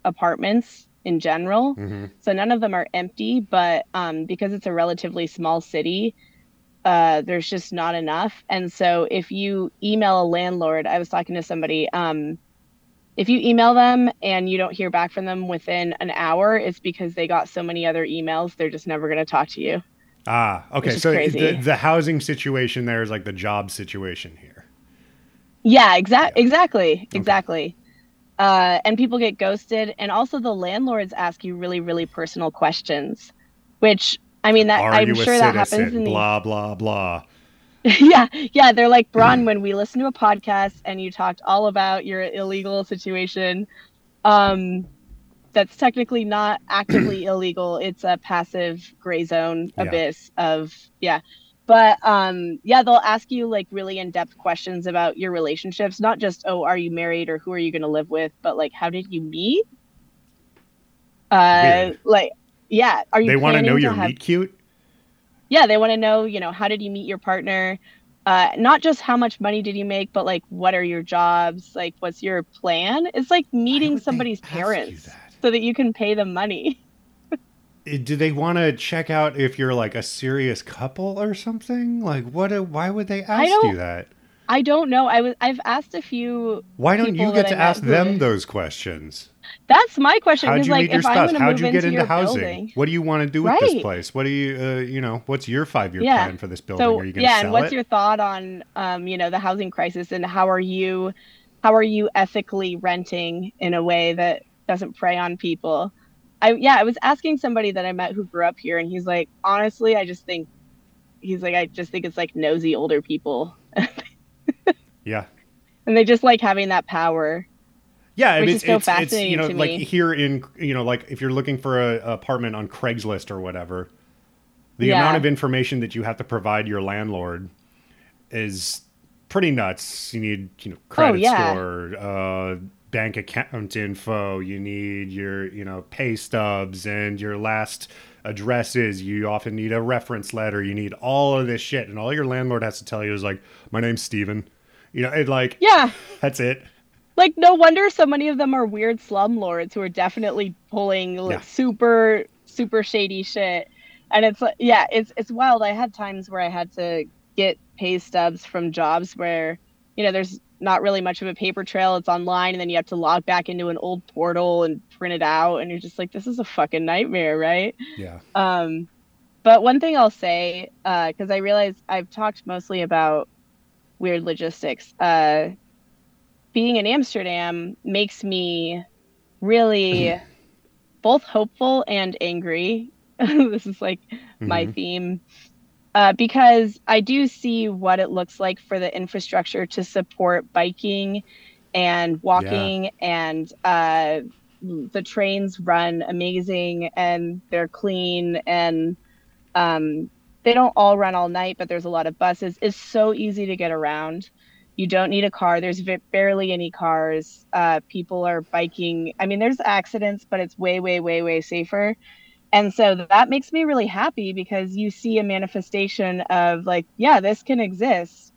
apartments in general. Mm-hmm. So none of them are empty, but um, because it's a relatively small city, uh, there's just not enough. And so if you email a landlord, I was talking to somebody, um, if you email them and you don't hear back from them within an hour, it's because they got so many other emails, they're just never going to talk to you. Ah, okay. So the, the housing situation there is like the job situation here. Yeah, exa- Yeah. exactly. Okay. Exactly. Uh, and people get ghosted. And also the landlords ask you really, really personal questions, which, I mean, that Are I'm you sure a that citizen? happens in the... Blah, blah, blah. yeah, yeah. They're like, Bron, when we listen to a podcast and you talked all about your illegal situation, um, that's technically not actively illegal. It's a passive gray zone Yeah. abyss of, yeah. But um, yeah, they'll ask you like really in-depth questions about your relationships, not just, oh, are you married or who are you going to live with, but like, how did you meet? Uh, Weird. like, yeah. Are you They want to know planning your have... meet cute? Yeah, they want to know, you know, how did you meet your partner? Uh, not just how much money did you make, but like, what are your jobs? Like, what's your plan? It's like meeting would they somebody's ask you parents that? so that you can pay them money. Do they want to check out if you're like a serious couple or something? Like, what? Why would they ask don't- you that? I don't know. I was I've asked a few. Why don't people you get that to I met ask who- them those questions? That's my question. How'd Because you like, meet your if I'm spouse? going to How'd move you get into into your housing? building, What do you want to do with this Right. place? What do you, uh, you know, what's your five-year Yeah. plan for this building? so Are you going to yeah, sell and what's it? your thought on um, you know, the housing crisis, and how are you, how are you ethically renting in a way that doesn't prey on people? I yeah, I was asking somebody that I met who grew up here, and he's like, honestly, I just think he's like, I just think it's like nosy older people, Yeah. and they just like having that power. Yeah, I Which mean, is it's, so it's, it's, fascinating you know, to like me. here in, you know, like if you're looking for a, a apartment on Craigslist or whatever, the Yeah. amount of information that you have to provide your landlord is pretty nuts. You need, you know, credit yeah. score, uh, bank account info. You need your, you know, pay stubs and your last addresses. You often need a reference letter. You need all of this shit. And all your landlord has to tell you is like, my name's Steven. You know, it like, Yeah. that's it. Like, no wonder so many of them are weird slumlords who are definitely pulling like, Yeah. super, super shady shit. And it's like, yeah, it's it's wild. I had times where I had to get pay stubs from jobs where, you know, there's not really much of a paper trail. It's online, and then you have to log back into an old portal and print it out. And you're just like, this is a fucking nightmare, right? Yeah. Um, but one thing I'll say, because I realize I've talked mostly about weird logistics. Uh, being in Amsterdam makes me really both hopeful and angry. This is like my Mhm. theme. Uh, because I do see what it looks like for the infrastructure to support biking and walking, and uh, the trains run amazing and they're clean, and um, they don't all run all night, but there's a lot of buses. It's so easy to get around. You don't need a car. There's v- barely any cars. Uh, people are biking. I mean, there's accidents, but it's way, way, way, way safer. And so that makes me really happy, because you see a manifestation of like, yeah, this can exist.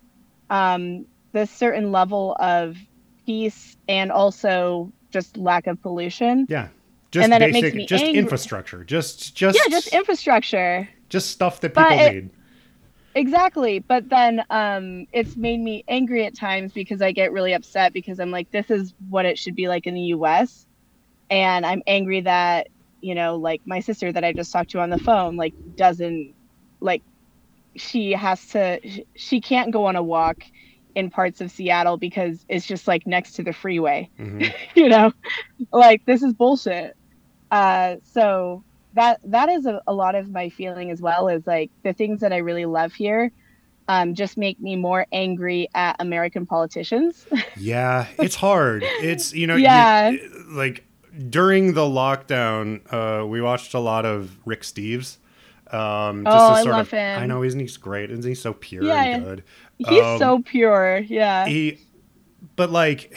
Um, this certain level of peace, and also just lack of pollution. Yeah. Just And then it basic, makes me just angry. infrastructure. Just, just, Yeah, just infrastructure. just stuff that But people it- need. Exactly. But then um, it's made me angry at times, because I get really upset, because I'm like, this is what it should be like in the U S. And I'm angry that, you know, like my sister that I just talked to on the phone, like doesn't, like, she has to, she can't go on a walk in parts of Seattle because it's just like next to the freeway. Mhm. You know, like, this is bullshit. Uh, so that that is a, a lot of my feeling as well, is like the things that I really love here um, just make me more angry at American politicians. Yeah, it's hard. It's, you know, Yeah. you- like during the lockdown, uh, we watched a lot of Rick Steves. Um, just Oh, to I sort love of, him. I know, isn't he great? Isn't he so pure Yeah, and good? He's Um, so pure. Yeah. He, but like,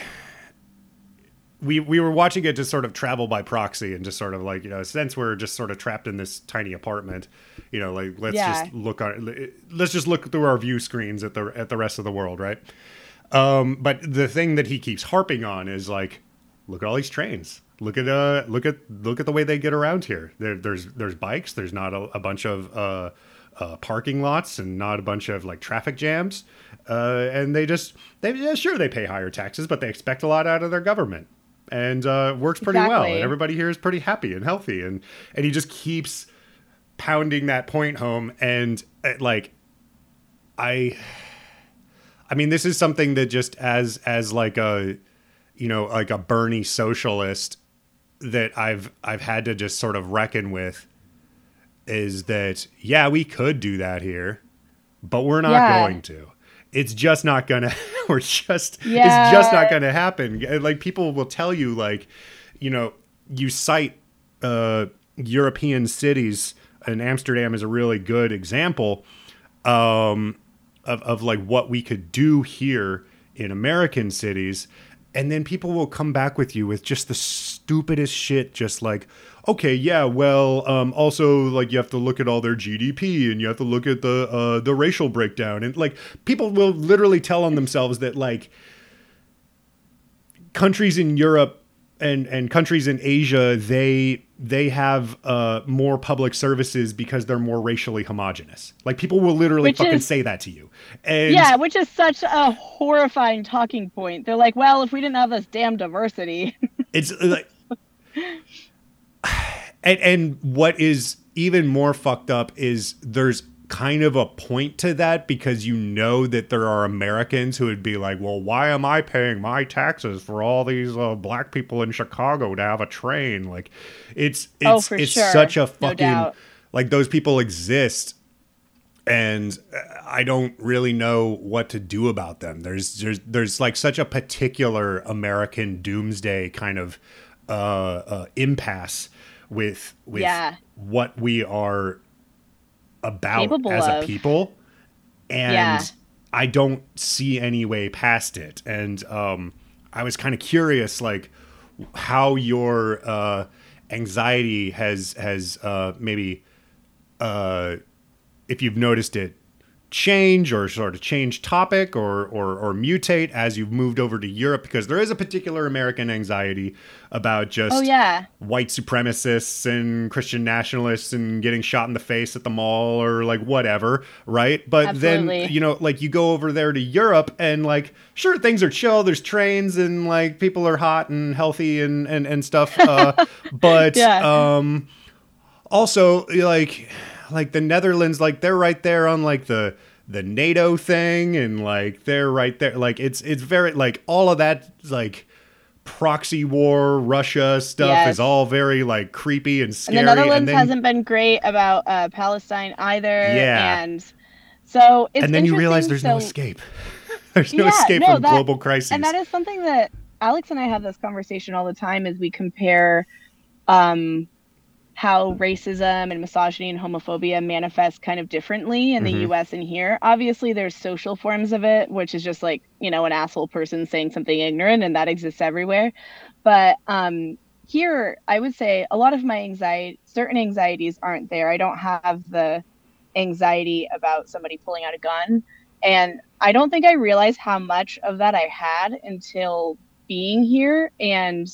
we we were watching it just sort of travel by proxy, and just sort of like, you know, since we're just sort of trapped in this tiny apartment, you know, like let's Yeah. just look on, let's just look through our view screens at the at the rest of the world, right? Um, but the thing that he keeps harping on is like, look at all these trains. Look at uh, look at look at the way they get around here. There, there's there's bikes. There's not a, a bunch of uh, uh, parking lots and not a bunch of like traffic jams. Uh, and they just they yeah, sure they pay higher taxes, but they expect a lot out of their government, and uh, works pretty Exactly. well. And everybody here is pretty happy and healthy. And and he just keeps pounding that point home. And uh, like I, I mean, this is something that just as as like a you know like a Bernie socialist, that I've I've had to just sort of reckon with is that, yeah, we could do that here, but we're not Yeah. going to. It's just not gonna we're just Yeah. it's just not gonna happen. Like, people will tell you, like, you know, you cite uh European cities, and Amsterdam is a really good example um of, of like what we could do here in American cities. And then people will come back with you with just the stupidest shit, just like, okay, yeah, well, um, also, like, you have to look at all their G D P, and you have to look at the uh, the racial breakdown. And, like, people will literally tell on themselves that, like, countries in Europe and, and countries in Asia, they they have uh, more public services because they're more racially homogenous. Like, people will literally Which fucking is- say that to you. And Yeah, which is such a horrifying talking point. They're like, well, if we didn't have this damn diversity. It's like, and and what is even more fucked up is there's kind of a point to that, because you know that there are Americans who would be like, well, why am I paying my taxes for all these uh, black people in Chicago to have a train? Like, it's it's Oh, for it's sure. such a No fucking doubt. like, those people exist. And I don't really know what to do about them. There's there's there's like such a particular American doomsday kind of uh, uh, impasse with with Yeah. what we are about Capable as a of. people, and Yeah. I don't see any way past it. And um, I was kind of curious, like, how your uh, anxiety has has uh, maybe. Uh, if you've noticed it change or sort of change topic or, or or mutate as you've moved over to Europe, because there is a particular American anxiety about just Oh, yeah. white supremacists and Christian nationalists and getting shot in the face at the mall or like whatever, right? But Absolutely. then, you know, like, you go over there to Europe and, like, sure, things are chill, there's trains and, like, people are hot and healthy and and, and stuff, uh, but Yeah. um also, like, like the Netherlands, like, they're right there on, like, the the NATO thing, and, like, they're right there. Like, it's it's very, like, all of that, like, proxy war Russia stuff Yes. is all very, like, creepy and And scary. the Netherlands and then, hasn't been great about uh, Palestine either. Yeah. And so it's and then you realize interesting. there's no So- escape. There's no Yeah, escape no, from that- global crises. And that is something that Alex and I have this conversation all the time, as we compare um, how racism and misogyny and homophobia manifest kind of differently in the Mhm. U S and here. Obviously, there's social forms of it, which is just like, you know, an asshole person saying something ignorant, and that exists everywhere. But um, here, I would say a lot of my anxiety, certain anxieties aren't there. I don't have the anxiety about somebody pulling out a gun. And I don't think I realized how much of that I had until being here and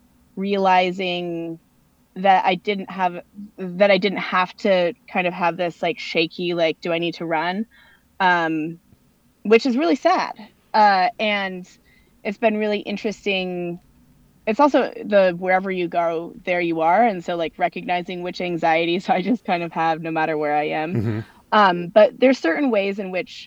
realizing that I didn't have that I didn't have to kind of have this like shaky, like, do I need to run? Um, which is really sad. Uh, and it's been really interesting. It's also the wherever you go, there you are. And so, like, recognizing which anxieties I just kind of have no matter where I am. Mhm. Um, but there's certain ways in which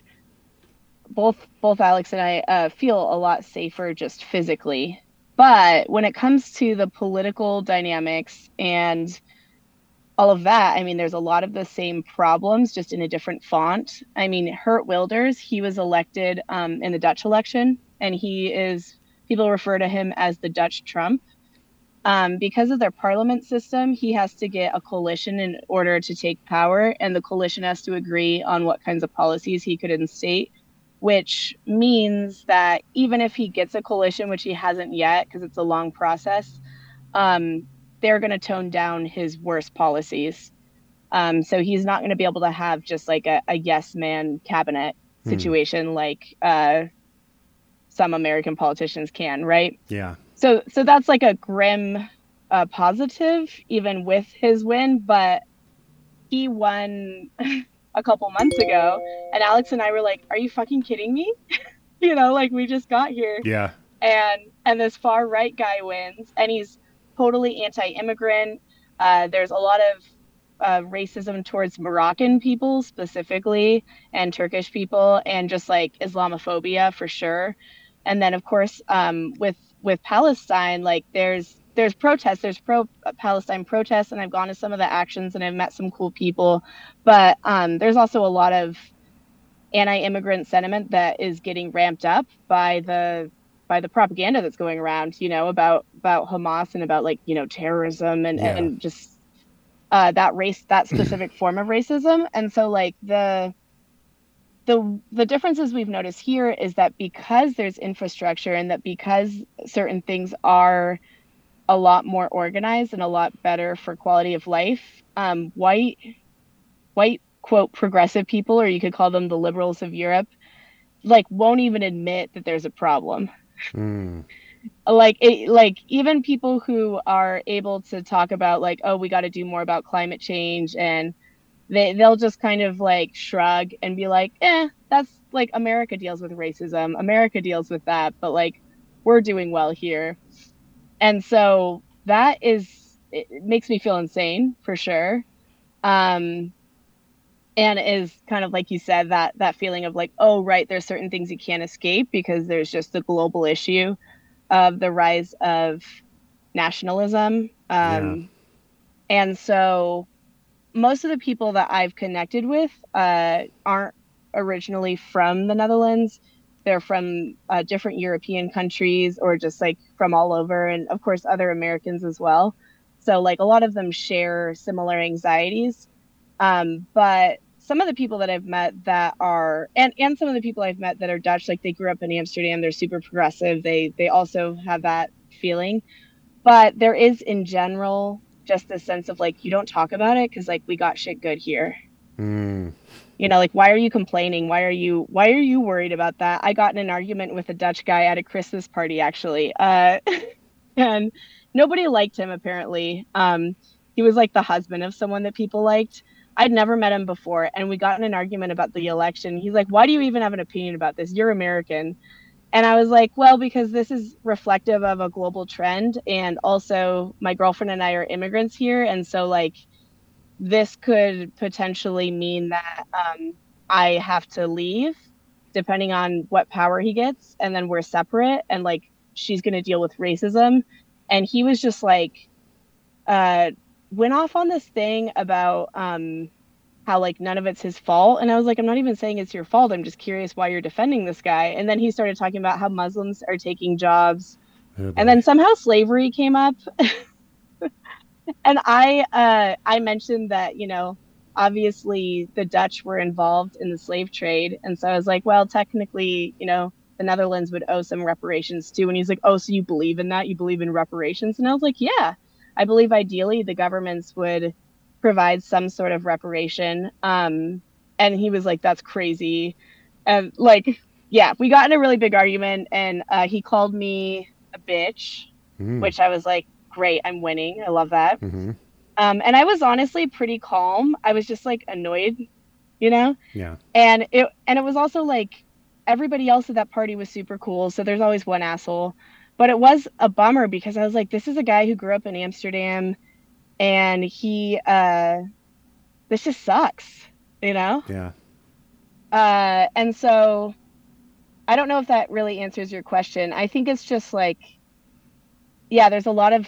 both both Alex and I uh, feel a lot safer just physically. But when it comes to the political dynamics and all of that, I mean, there's a lot of the same problems, just in a different font. I mean, Geert Wilders, he was elected um, in the Dutch election, and he is, people refer to him as the Dutch Trump. Um, because of their parliament system, he has to get a coalition in order to take power, and the coalition has to agree on what kinds of policies he could instate, which means that even if he gets a coalition, which he hasn't yet because it's a long process, um, they're going to tone down his worst policies. Um, so he's not going to be able to have just like a, a yes man cabinet situation like uh, some American politicians can, right? Yeah. so so that's like a grim uh, positive, even with his win. But he won a couple months ago, and Alex and I were like, "Are you fucking kidding me?" You know, like we just got here, Yeah. and and this far right guy wins, and he's totally anti-immigrant. Uh, there's a lot of uh, racism towards Moroccan people specifically, and Turkish people, and just like Islamophobia for sure. And then of course, um, with with Palestine, like there's there's protests, there's pro Palestine protests, and I've gone to some of the actions and I've met some cool people, but um, there's also a lot of anti-immigrant sentiment that is getting ramped up by the by the propaganda that's going around, you know, about about Hamas and about like, you know, terrorism and Yeah. and just uh, that race, that specific form of racism. And so like the the the differences we've noticed here is that because there's infrastructure and that because certain things are a lot more organized and a lot better for quality of life, um, white white quote progressive people, or you could call them the liberals of Europe, like won't even admit that there's a problem. Mm. Like it, like even people who are able to talk about like, oh, we got to do more about climate change, and they they'll just kind of like shrug and be like, eh, that's like America deals with racism, America deals with that, but like we're doing well here. And so that is, it makes me feel insane for sure. Um, and is kind of like you said, that that feeling of like, oh right, there's certain things you can't escape because there's just the global issue of the rise of nationalism. Yeah. Um, and so most of the people that I've connected with uh, aren't originally from the Netherlands. They're from uh, different European countries or just like from all over, and of course other Americans as well. So like a lot of them share similar anxieties. Um, but some of the people that I've met that are, and, and some of the people I've met that are Dutch, like they grew up in Amsterdam, they're super progressive. They, they also have that feeling, but there is in general just this sense of like, you don't talk about it because like we got shit good here. Mm. You know, like why are you complaining? Why are you why are you worried about that? I got in an argument with a Dutch guy at a Christmas party actually. Uh and nobody liked him apparently. Um he was like the husband of someone that people liked. I'd never met him before, and we got in an argument about the election. He's like, "Why do you even have an opinion about this? You're American." And I was like, well, because this is reflective of a global trend. And also, my girlfriend and I are immigrants here. And so, like, this could potentially mean that um, I have to leave depending on what power he gets. And then we're separate. And, like, she's going to deal with racism. And he was just like, uh, went off on this thing about um, how like none of it's his fault. And I was like, I'm not even saying it's your fault. I'm just curious why you're defending this guy. And then he started talking about how Muslims are taking jobs. Oh, And boy. then somehow slavery came up. And I uh, I mentioned that, you know, obviously the Dutch were involved in the slave trade. And so I was like, well, technically, you know, the Netherlands would owe some reparations too. And he's like, oh, so you believe in that? You believe in reparations? And I was like, yeah, I believe ideally the governments would provide some sort of reparation. Um, and he was like, that's crazy. And like, yeah, we got in a really big argument, and uh, he called me a bitch, Mm. which I was like, great, I'm winning. I love that. Mm-hmm. Um, and I was honestly pretty calm. I was just like annoyed, you know? Yeah. And it and it was also like everybody else at that party was super cool. So there's always one asshole. But it was a bummer because I was like, this is a guy who grew up in Amsterdam, and he uh this just sucks, you know? Yeah. Uh and so I don't know if that really answers your question. I think it's just like, yeah, there's a lot of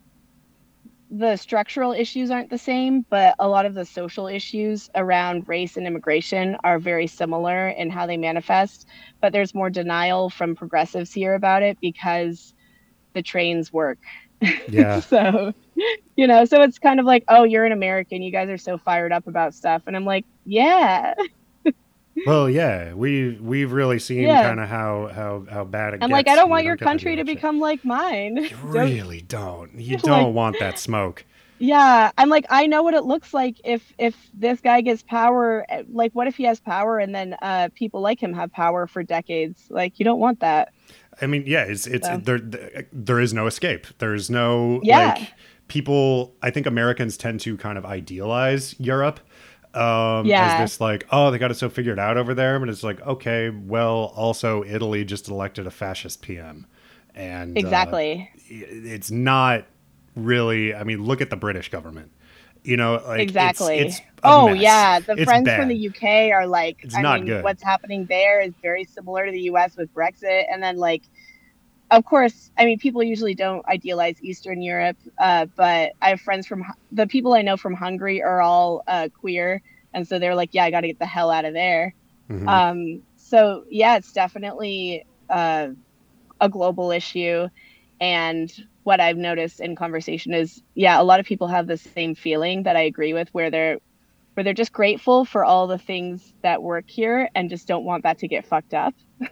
the structural issues aren't the same, but a lot of the social issues around race and immigration are very similar in how they manifest. But there's more denial from progressives here about it because the trains work. Yeah. So, you know, so it's kind of like, oh, you're an American. You guys are so fired up about stuff. And I'm like, yeah. Well, yeah, we we've really seen Yeah. kind of how how how bad it I'm gets. like, I don't and we want your get to do country to that shit. become like mine. You Don't- really don't. You Like- don't want that smoke. Yeah, I'm like, I know what it looks like if if this guy gets power. Like, what if he has power and then uh, people like him have power for decades? Like, you don't want that. I mean, yeah, it's it's So. there. There is no escape. There's no Yeah. like people. I think Americans tend to kind of idealize Europe um, Yeah. as this like, oh, they got it so figured out over there. But it's like, okay, well, also Italy just elected a fascist P M, and Exactly. uh, it's not really. I mean, look at the British government. You know, like Exactly. It's, it's a oh mess. yeah, the It's friends bad. from the U K are like, It's I not mean, good. what's happening there is very similar to the U S with Brexit, and then like, of course, I mean, people usually don't idealize Eastern Europe, uh, but I have friends from the people I know from Hungary are all uh, queer, and so they're like, yeah, I got to get the hell out of there. Mhm. Um, so yeah, it's definitely uh, a global issue. And what I've noticed in conversation is, yeah, a lot of people have the same feeling that I agree with, where they're where they're just grateful for all the things that work here and just don't want that to get fucked up.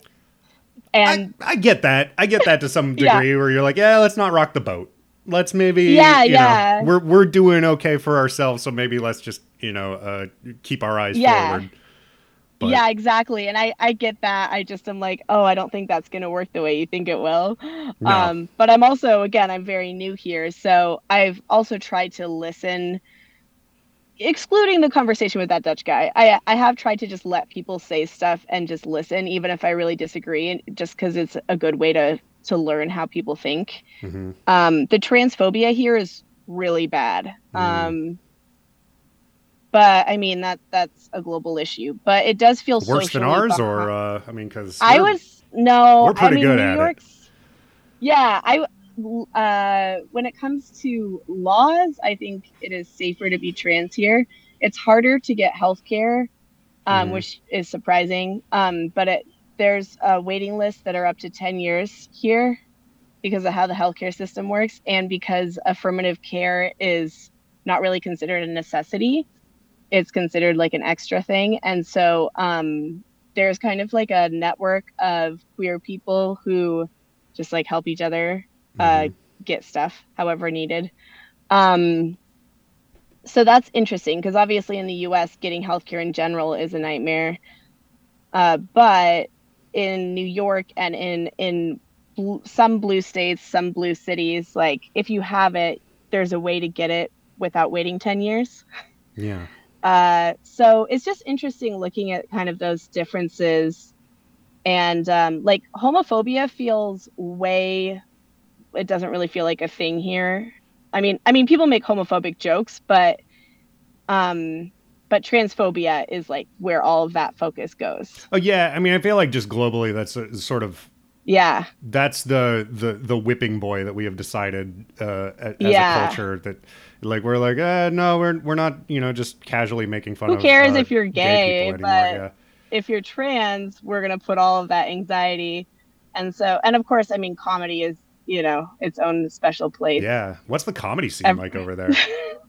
And I, I get that. I get that to some Yeah. degree where you're like, yeah, let's not rock the boat. Let's maybe, Yeah, you yeah. know, we're we're doing okay for ourselves, so maybe let's just, you know, uh, keep our eyes Yeah. forward. But- yeah, exactly. And I, I get that. I just am like, oh, I don't think that's going to work the way you think it will. No. Um, but I'm also, again, I'm very new here. So I've also tried to listen, excluding the conversation with that Dutch guy. I, I have tried to just let people say stuff and just listen, even if I really disagree, and just because it's a good way to, to learn how people think. Mhm. Um, the transphobia here is really bad. Mm. Um, but I mean, that that's a global issue, but it does feel Worse than socially ours, behi- or uh, I mean, because I was no. we're pretty I mean, good New at it. York's. Yeah, I. Uh, when it comes to laws, I think it is safer to be trans here. It's harder to get healthcare, um, Mhm. which is surprising. Um, but it, there's a waiting list that are up to ten years here because of how the healthcare system works, and because affirmative care is not really considered a necessity. It's considered like an extra thing. And so um, there's kind of like a network of queer people who just like help each other uh, Mhm. get stuff however needed. Um, so that's interesting because obviously in the U S, getting healthcare in general is a nightmare. Uh, but in New York and in, in bl- some blue states, some blue cities, like if you have it, there's a way to get it without waiting ten years. yeah. Uh, so it's just interesting looking at kind of those differences, and um, like homophobia feels way. It doesn't really feel like a thing here. I mean, I mean, people make homophobic jokes, but um, but transphobia is like where all of that focus goes. Oh yeah. I mean, I feel like just globally, that's a, sort of Yeah, that's the the the whipping boy that we have decided uh, as Yeah. a culture that like we're like uh, no we're we're not you know just casually making fun Who of cares uh, if you're gay gay, people anymore. but Yeah. if you're trans, we're gonna put all of that anxiety, and so, and of course, I mean, comedy is, you know, its own special place. Yeah. What's the comedy scene Ev- like over there?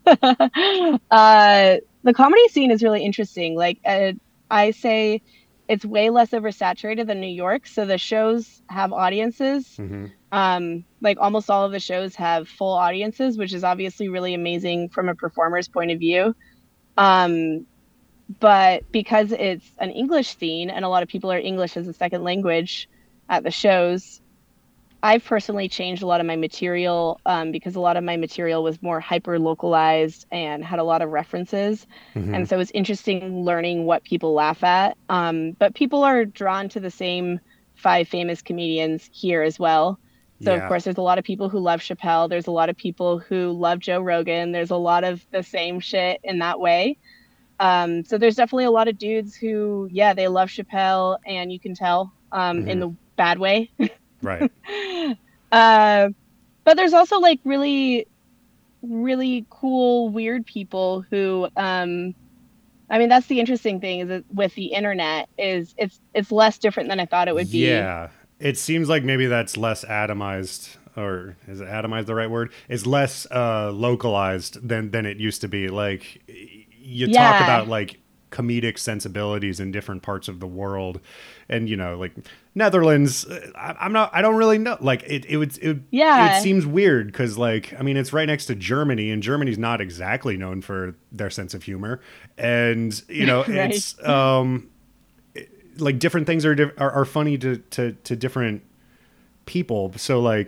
uh, the comedy scene is really interesting. Like uh, I say, it's way less oversaturated than New York. So the shows have audiences. hmm Um, like almost all of the shows have full audiences, which is obviously really amazing from a performer's point of view. Um, but because it's an English scene and a lot of people are English as a second language at the shows, I've personally changed a lot of my material um, because a lot of my material was more hyper localized and had a lot of references. hmm And so it's interesting learning what people laugh at. Um, but people are drawn to the same five famous comedians here as well. So, Yeah. of course, there's a lot of people who love Chappelle. There's a lot of people who love Joe Rogan. There's a lot of the same shit in that way. Um, so there's definitely a lot of dudes who, yeah, they love Chappelle, and you can tell um, Mhm. in the bad way. Right. uh, but there's also like really, really cool, weird people who, um, I mean, that's the interesting thing is that with the internet is it's it's less different than I thought it would be. Yeah. It seems like maybe that's less atomized, or is it atomized the right word? It's less uh, localized than than it used to be. Like you talk Yeah. about like comedic sensibilities in different parts of the world, and you know, like Netherlands. I, I'm not. I don't really know. Like it. It would. It, would- Yeah. It seems weird because, like, I mean, it's right next to Germany, and Germany's not exactly known for their sense of humor, and you know, Right. it's um. like different things are, diff- are are funny to, to to different people. So like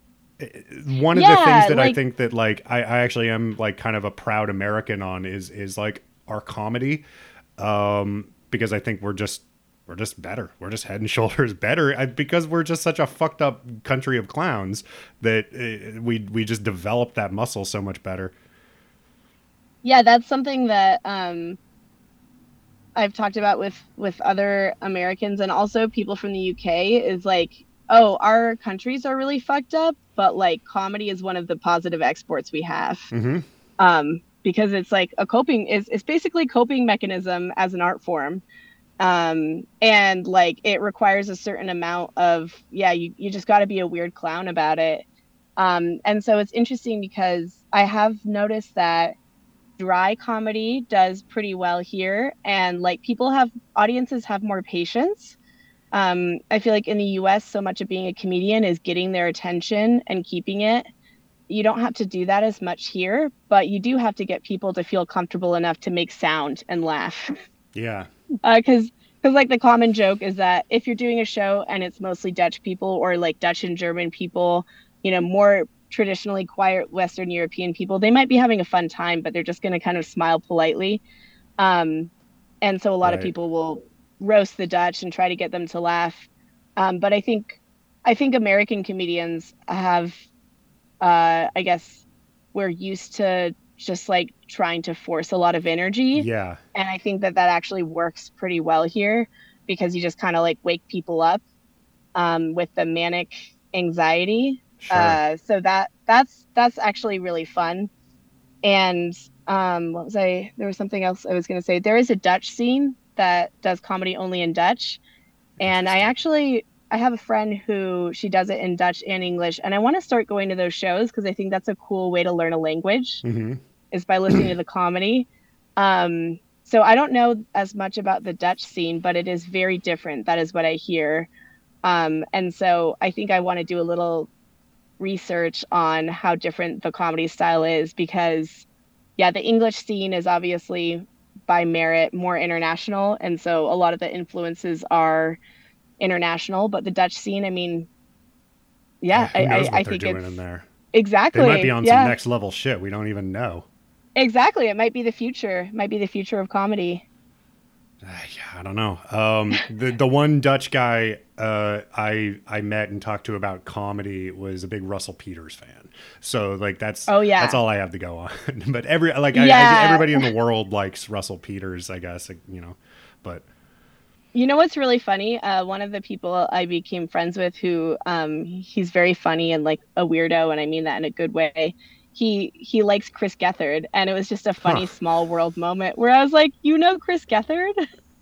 one of yeah, the things that like, I think that like I, I actually am like kind of a proud American on is is like our comedy, um, because I think we're just we're just better. We're just head and shoulders better I, because we're just such a fucked up country of clowns that uh, we we just develop that muscle so much better. Yeah, that's something that um, I've talked about with with other Americans and also people from the U K is like, oh, our countries are really fucked up, but like comedy is one of the positive exports we have. Mm-hmm. Um, because it's like a coping is it's basically coping mechanism as an art form. Um, and like it requires a certain amount of, yeah, you, you just got to be a weird clown about it. Um, and so it's interesting because I have noticed that dry comedy does pretty well here, and like people have audiences have more patience. um I feel like in the U S so much of being a comedian is getting their attention and keeping it. You don't have to do that as much here, but you do have to get people to feel comfortable enough to make sound and laugh. Yeah. Because uh, because like the common joke is that if you're doing a show and it's mostly Dutch people or like Dutch and German people, you know, more traditionally quiet Western European people, they might be having a fun time, but they're just going to kind of smile politely. Um, and so a lot Right. of people will roast the Dutch and try to get them to laugh. Um, but I think, I think American comedians have, uh, I guess, we're used to just like trying to force a lot of energy. Yeah. And I think that that actually works pretty well here because you just kind of like wake people up um, with the manic anxiety. Sure. Uh, so that that's that's actually really fun. And um, what was I? There was something else I was going to say. There is a Dutch scene that does comedy only in Dutch, and I actually I have a friend who she does it in Dutch and English, and I want to start going to those shows because I think that's a cool way to learn a language, mm-hmm. is by listening to the comedy. Um, so I don't know as much about the Dutch scene, but it is very different. That is what I hear. Um, and so I think I want to do a little research on how different the comedy style is because, yeah, the English scene is obviously by merit more international. And so a lot of the influences are international, but the Dutch scene, I mean, yeah, yeah who knows I, what I, I they're think doing it's in there. Exactly. They might be on yeah. some next level shit. We don't even know. Exactly. It might be the future. It might be the future of comedy. Uh, yeah, I don't know. Um, the the one Dutch guy uh, I I met and talked to about comedy was a big Russell Peters fan. So like that's oh yeah, that's all I have to go on. But every like I, yeah. I, everybody in the world likes Russell Peters, I guess. You know, but you know what's really funny? Uh, one of the people I became friends with, who um, he's very funny and like a weirdo, and I mean that in a good way. He he likes Chris Gethard, and it was just a funny huh. small world moment where I was like, you know, Chris Gethard,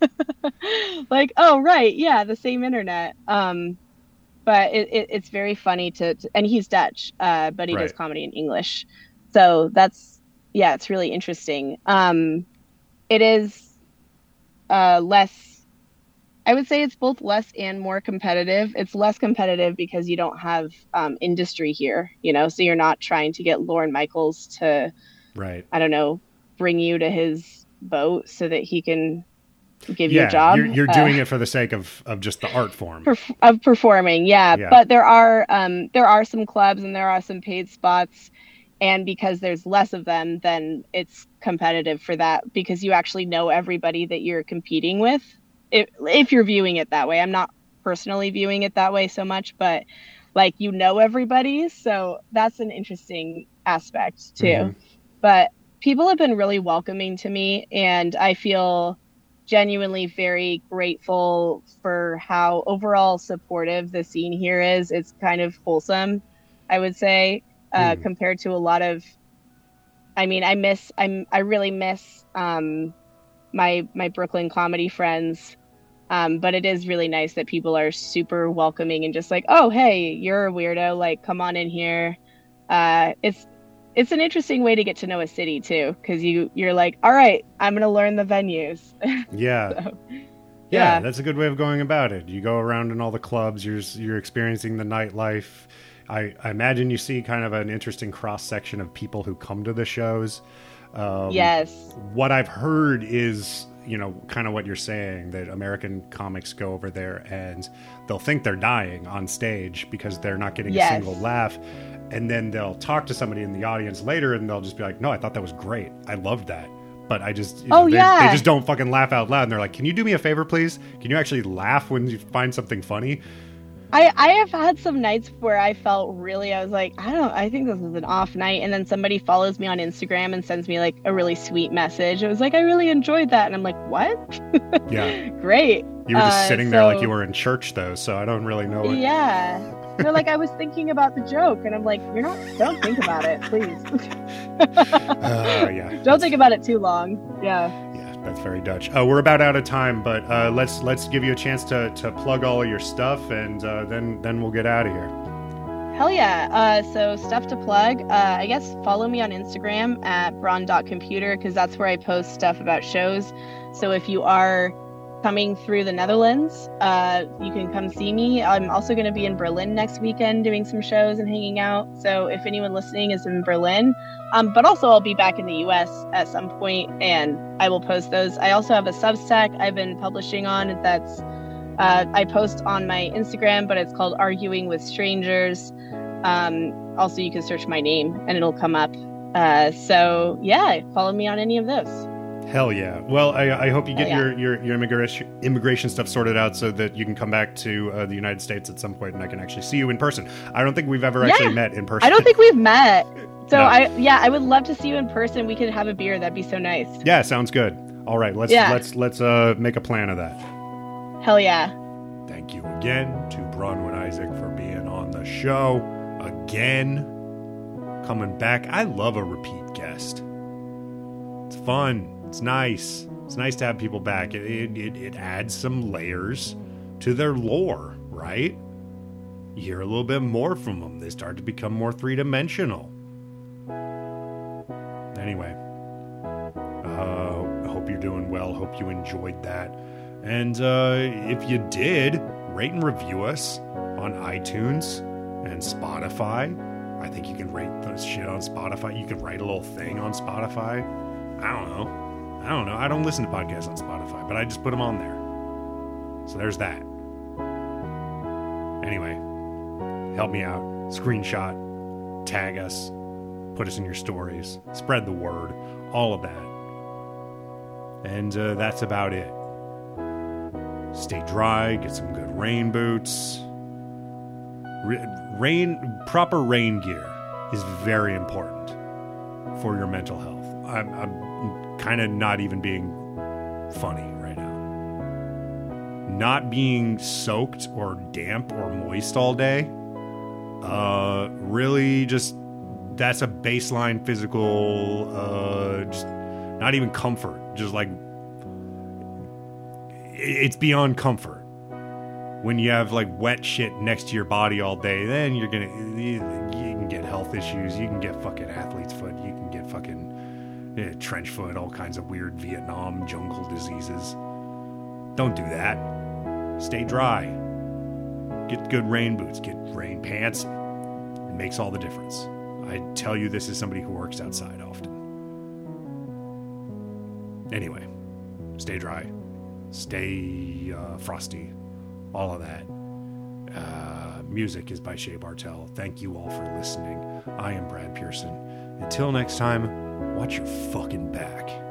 like, oh right, yeah, the same internet. Um, but it, it it's very funny to, to and he's Dutch, uh, but he right. does comedy in English, so that's yeah, it's really interesting. Um, it is uh, less. I would say it's both less and more competitive. It's less competitive because you don't have um, industry here, you know, so you're not trying to get Lorne Michaels to, right. I don't know, bring you to his boat so that he can give yeah, you a job. You're, you're uh, doing it for the sake of, of just the art form perf- of performing. Yeah. yeah. But there are um, there are some clubs and there are some paid spots. And because there's less of them, then it's competitive for that because you actually know everybody that you're competing with. If, if you're viewing it that way. I'm not personally viewing it that way so much, but like, you know, everybody. So that's an interesting aspect too. Mm-hmm. But people have been really welcoming to me, and I feel genuinely very grateful for how overall supportive the scene here is. It's kind of wholesome, I would say, uh, mm. compared to a lot of, I mean, I miss, I'm, I really miss, um, my my Brooklyn comedy friends, um but it is really nice that people are super welcoming and just like, oh hey, you're a weirdo, like come on in here. uh it's it's an interesting way to get to know a city too, because you you're like, all right, I'm gonna learn the venues. yeah so, yeah. yeah That's a good way of going about it. You go around in all the clubs, you're you're experiencing the nightlife. I, I imagine you see kind of an interesting cross section of people who come to the shows. Um, yes. What I've heard is, you know, kind of what you're saying, that American comics go over there and they'll think they're dying on stage because they're not getting Yes. a single laugh. And then they'll talk to somebody in the audience later and they'll just be like, no, I thought that was great. I loved that. But I just, you know, Oh, they, yeah. they just don't fucking laugh out loud. And they're like, can you do me a favor, please? Can you actually laugh when you find something funny? I, I have had some nights where I felt really, I was like, I don't, I think this is an off night. And then somebody follows me on Instagram and sends me like a really sweet message. It was like, I really enjoyed that. And I'm like, what? Yeah. Great. You were just Uh, sitting there like so- you were in church, though. So I don't really know what. Yeah. They're like, I was thinking about the joke. And I'm like, you're not, don't think about it, please. Uh, yeah. Don't think about it too long. Yeah. Yeah, that's very Dutch. Uh, we're about out of time, but uh, let's let's give you a chance to, to plug all of your stuff, and uh, then then we'll get out of here. Hell yeah. Uh, so stuff to plug. Uh, I guess follow me on Instagram at braun dot computer because that's where I post stuff about shows. So if you are coming through the Netherlands, uh, you can come see me. I'm also going to be in Berlin next weekend doing some shows and hanging out. So if anyone listening is in Berlin, um, but also I'll be back in the U S at some point and I will post those. I also have a Substack I've been publishing on that's uh, I post on my Instagram, but it's called Arguing with Strangers. Um, also, you can search my name and it'll come up. Uh, so yeah, follow me on any of those. Hell yeah. Well, I, I hope you get Hell yeah. your, your, your immigration, immigration stuff sorted out so that you can come back to uh, the United States at some point and I can actually see you in person. I don't think we've ever Yeah. actually met in person. I don't think we've met. So No. I, yeah, I would love to see you in person. We could have a beer. That'd be so nice. Yeah, sounds good. All right, let's Yeah. let's let's uh, make a plan of that. Hell yeah. Thank you again to Bronwyn Isaac for being on the show again. Coming back. I love a repeat guest. It's fun. It's nice. It's nice to have people back. It, it, it, it adds some layers to their lore, right? You hear a little bit more from them. They start to become more three-dimensional. Anyway, uh, I hope you're doing well. Hope you enjoyed that. And uh, if you did, rate and review us on iTunes and Spotify. I think you can rate this shit on Spotify. You can write a little thing on Spotify. I don't know. I don't know. I don't listen to podcasts on Spotify, but I just put them on there. So there's that. Anyway, help me out. Screenshot, tag us, put us in your stories, spread the word, all of that. And uh, that's about it. Stay dry, get some good rain boots. Ra- rain, proper rain gear is very important for your mental health. I'm, I'm kind of not even being funny right now. Not being soaked or damp or moist all day, uh, really just, that's a baseline physical, uh, just not even comfort, just like, it's beyond comfort. When you have like wet shit next to your body all day, then you're gonna, you, you can get health issues, you can get fucking athlete's foot, you can get fucking eh, trench foot, all kinds of weird Vietnam jungle diseases. Don't do that. Stay dry. Get good rain boots, get rain pants. It makes all the difference. I tell you this as somebody who works outside often. Anyway, stay dry. Stay uh, frosty. All of that. Uh, music is by Shea Bartel. Thank you all for listening. I am Brad Pearson. Until next time, watch your fucking back.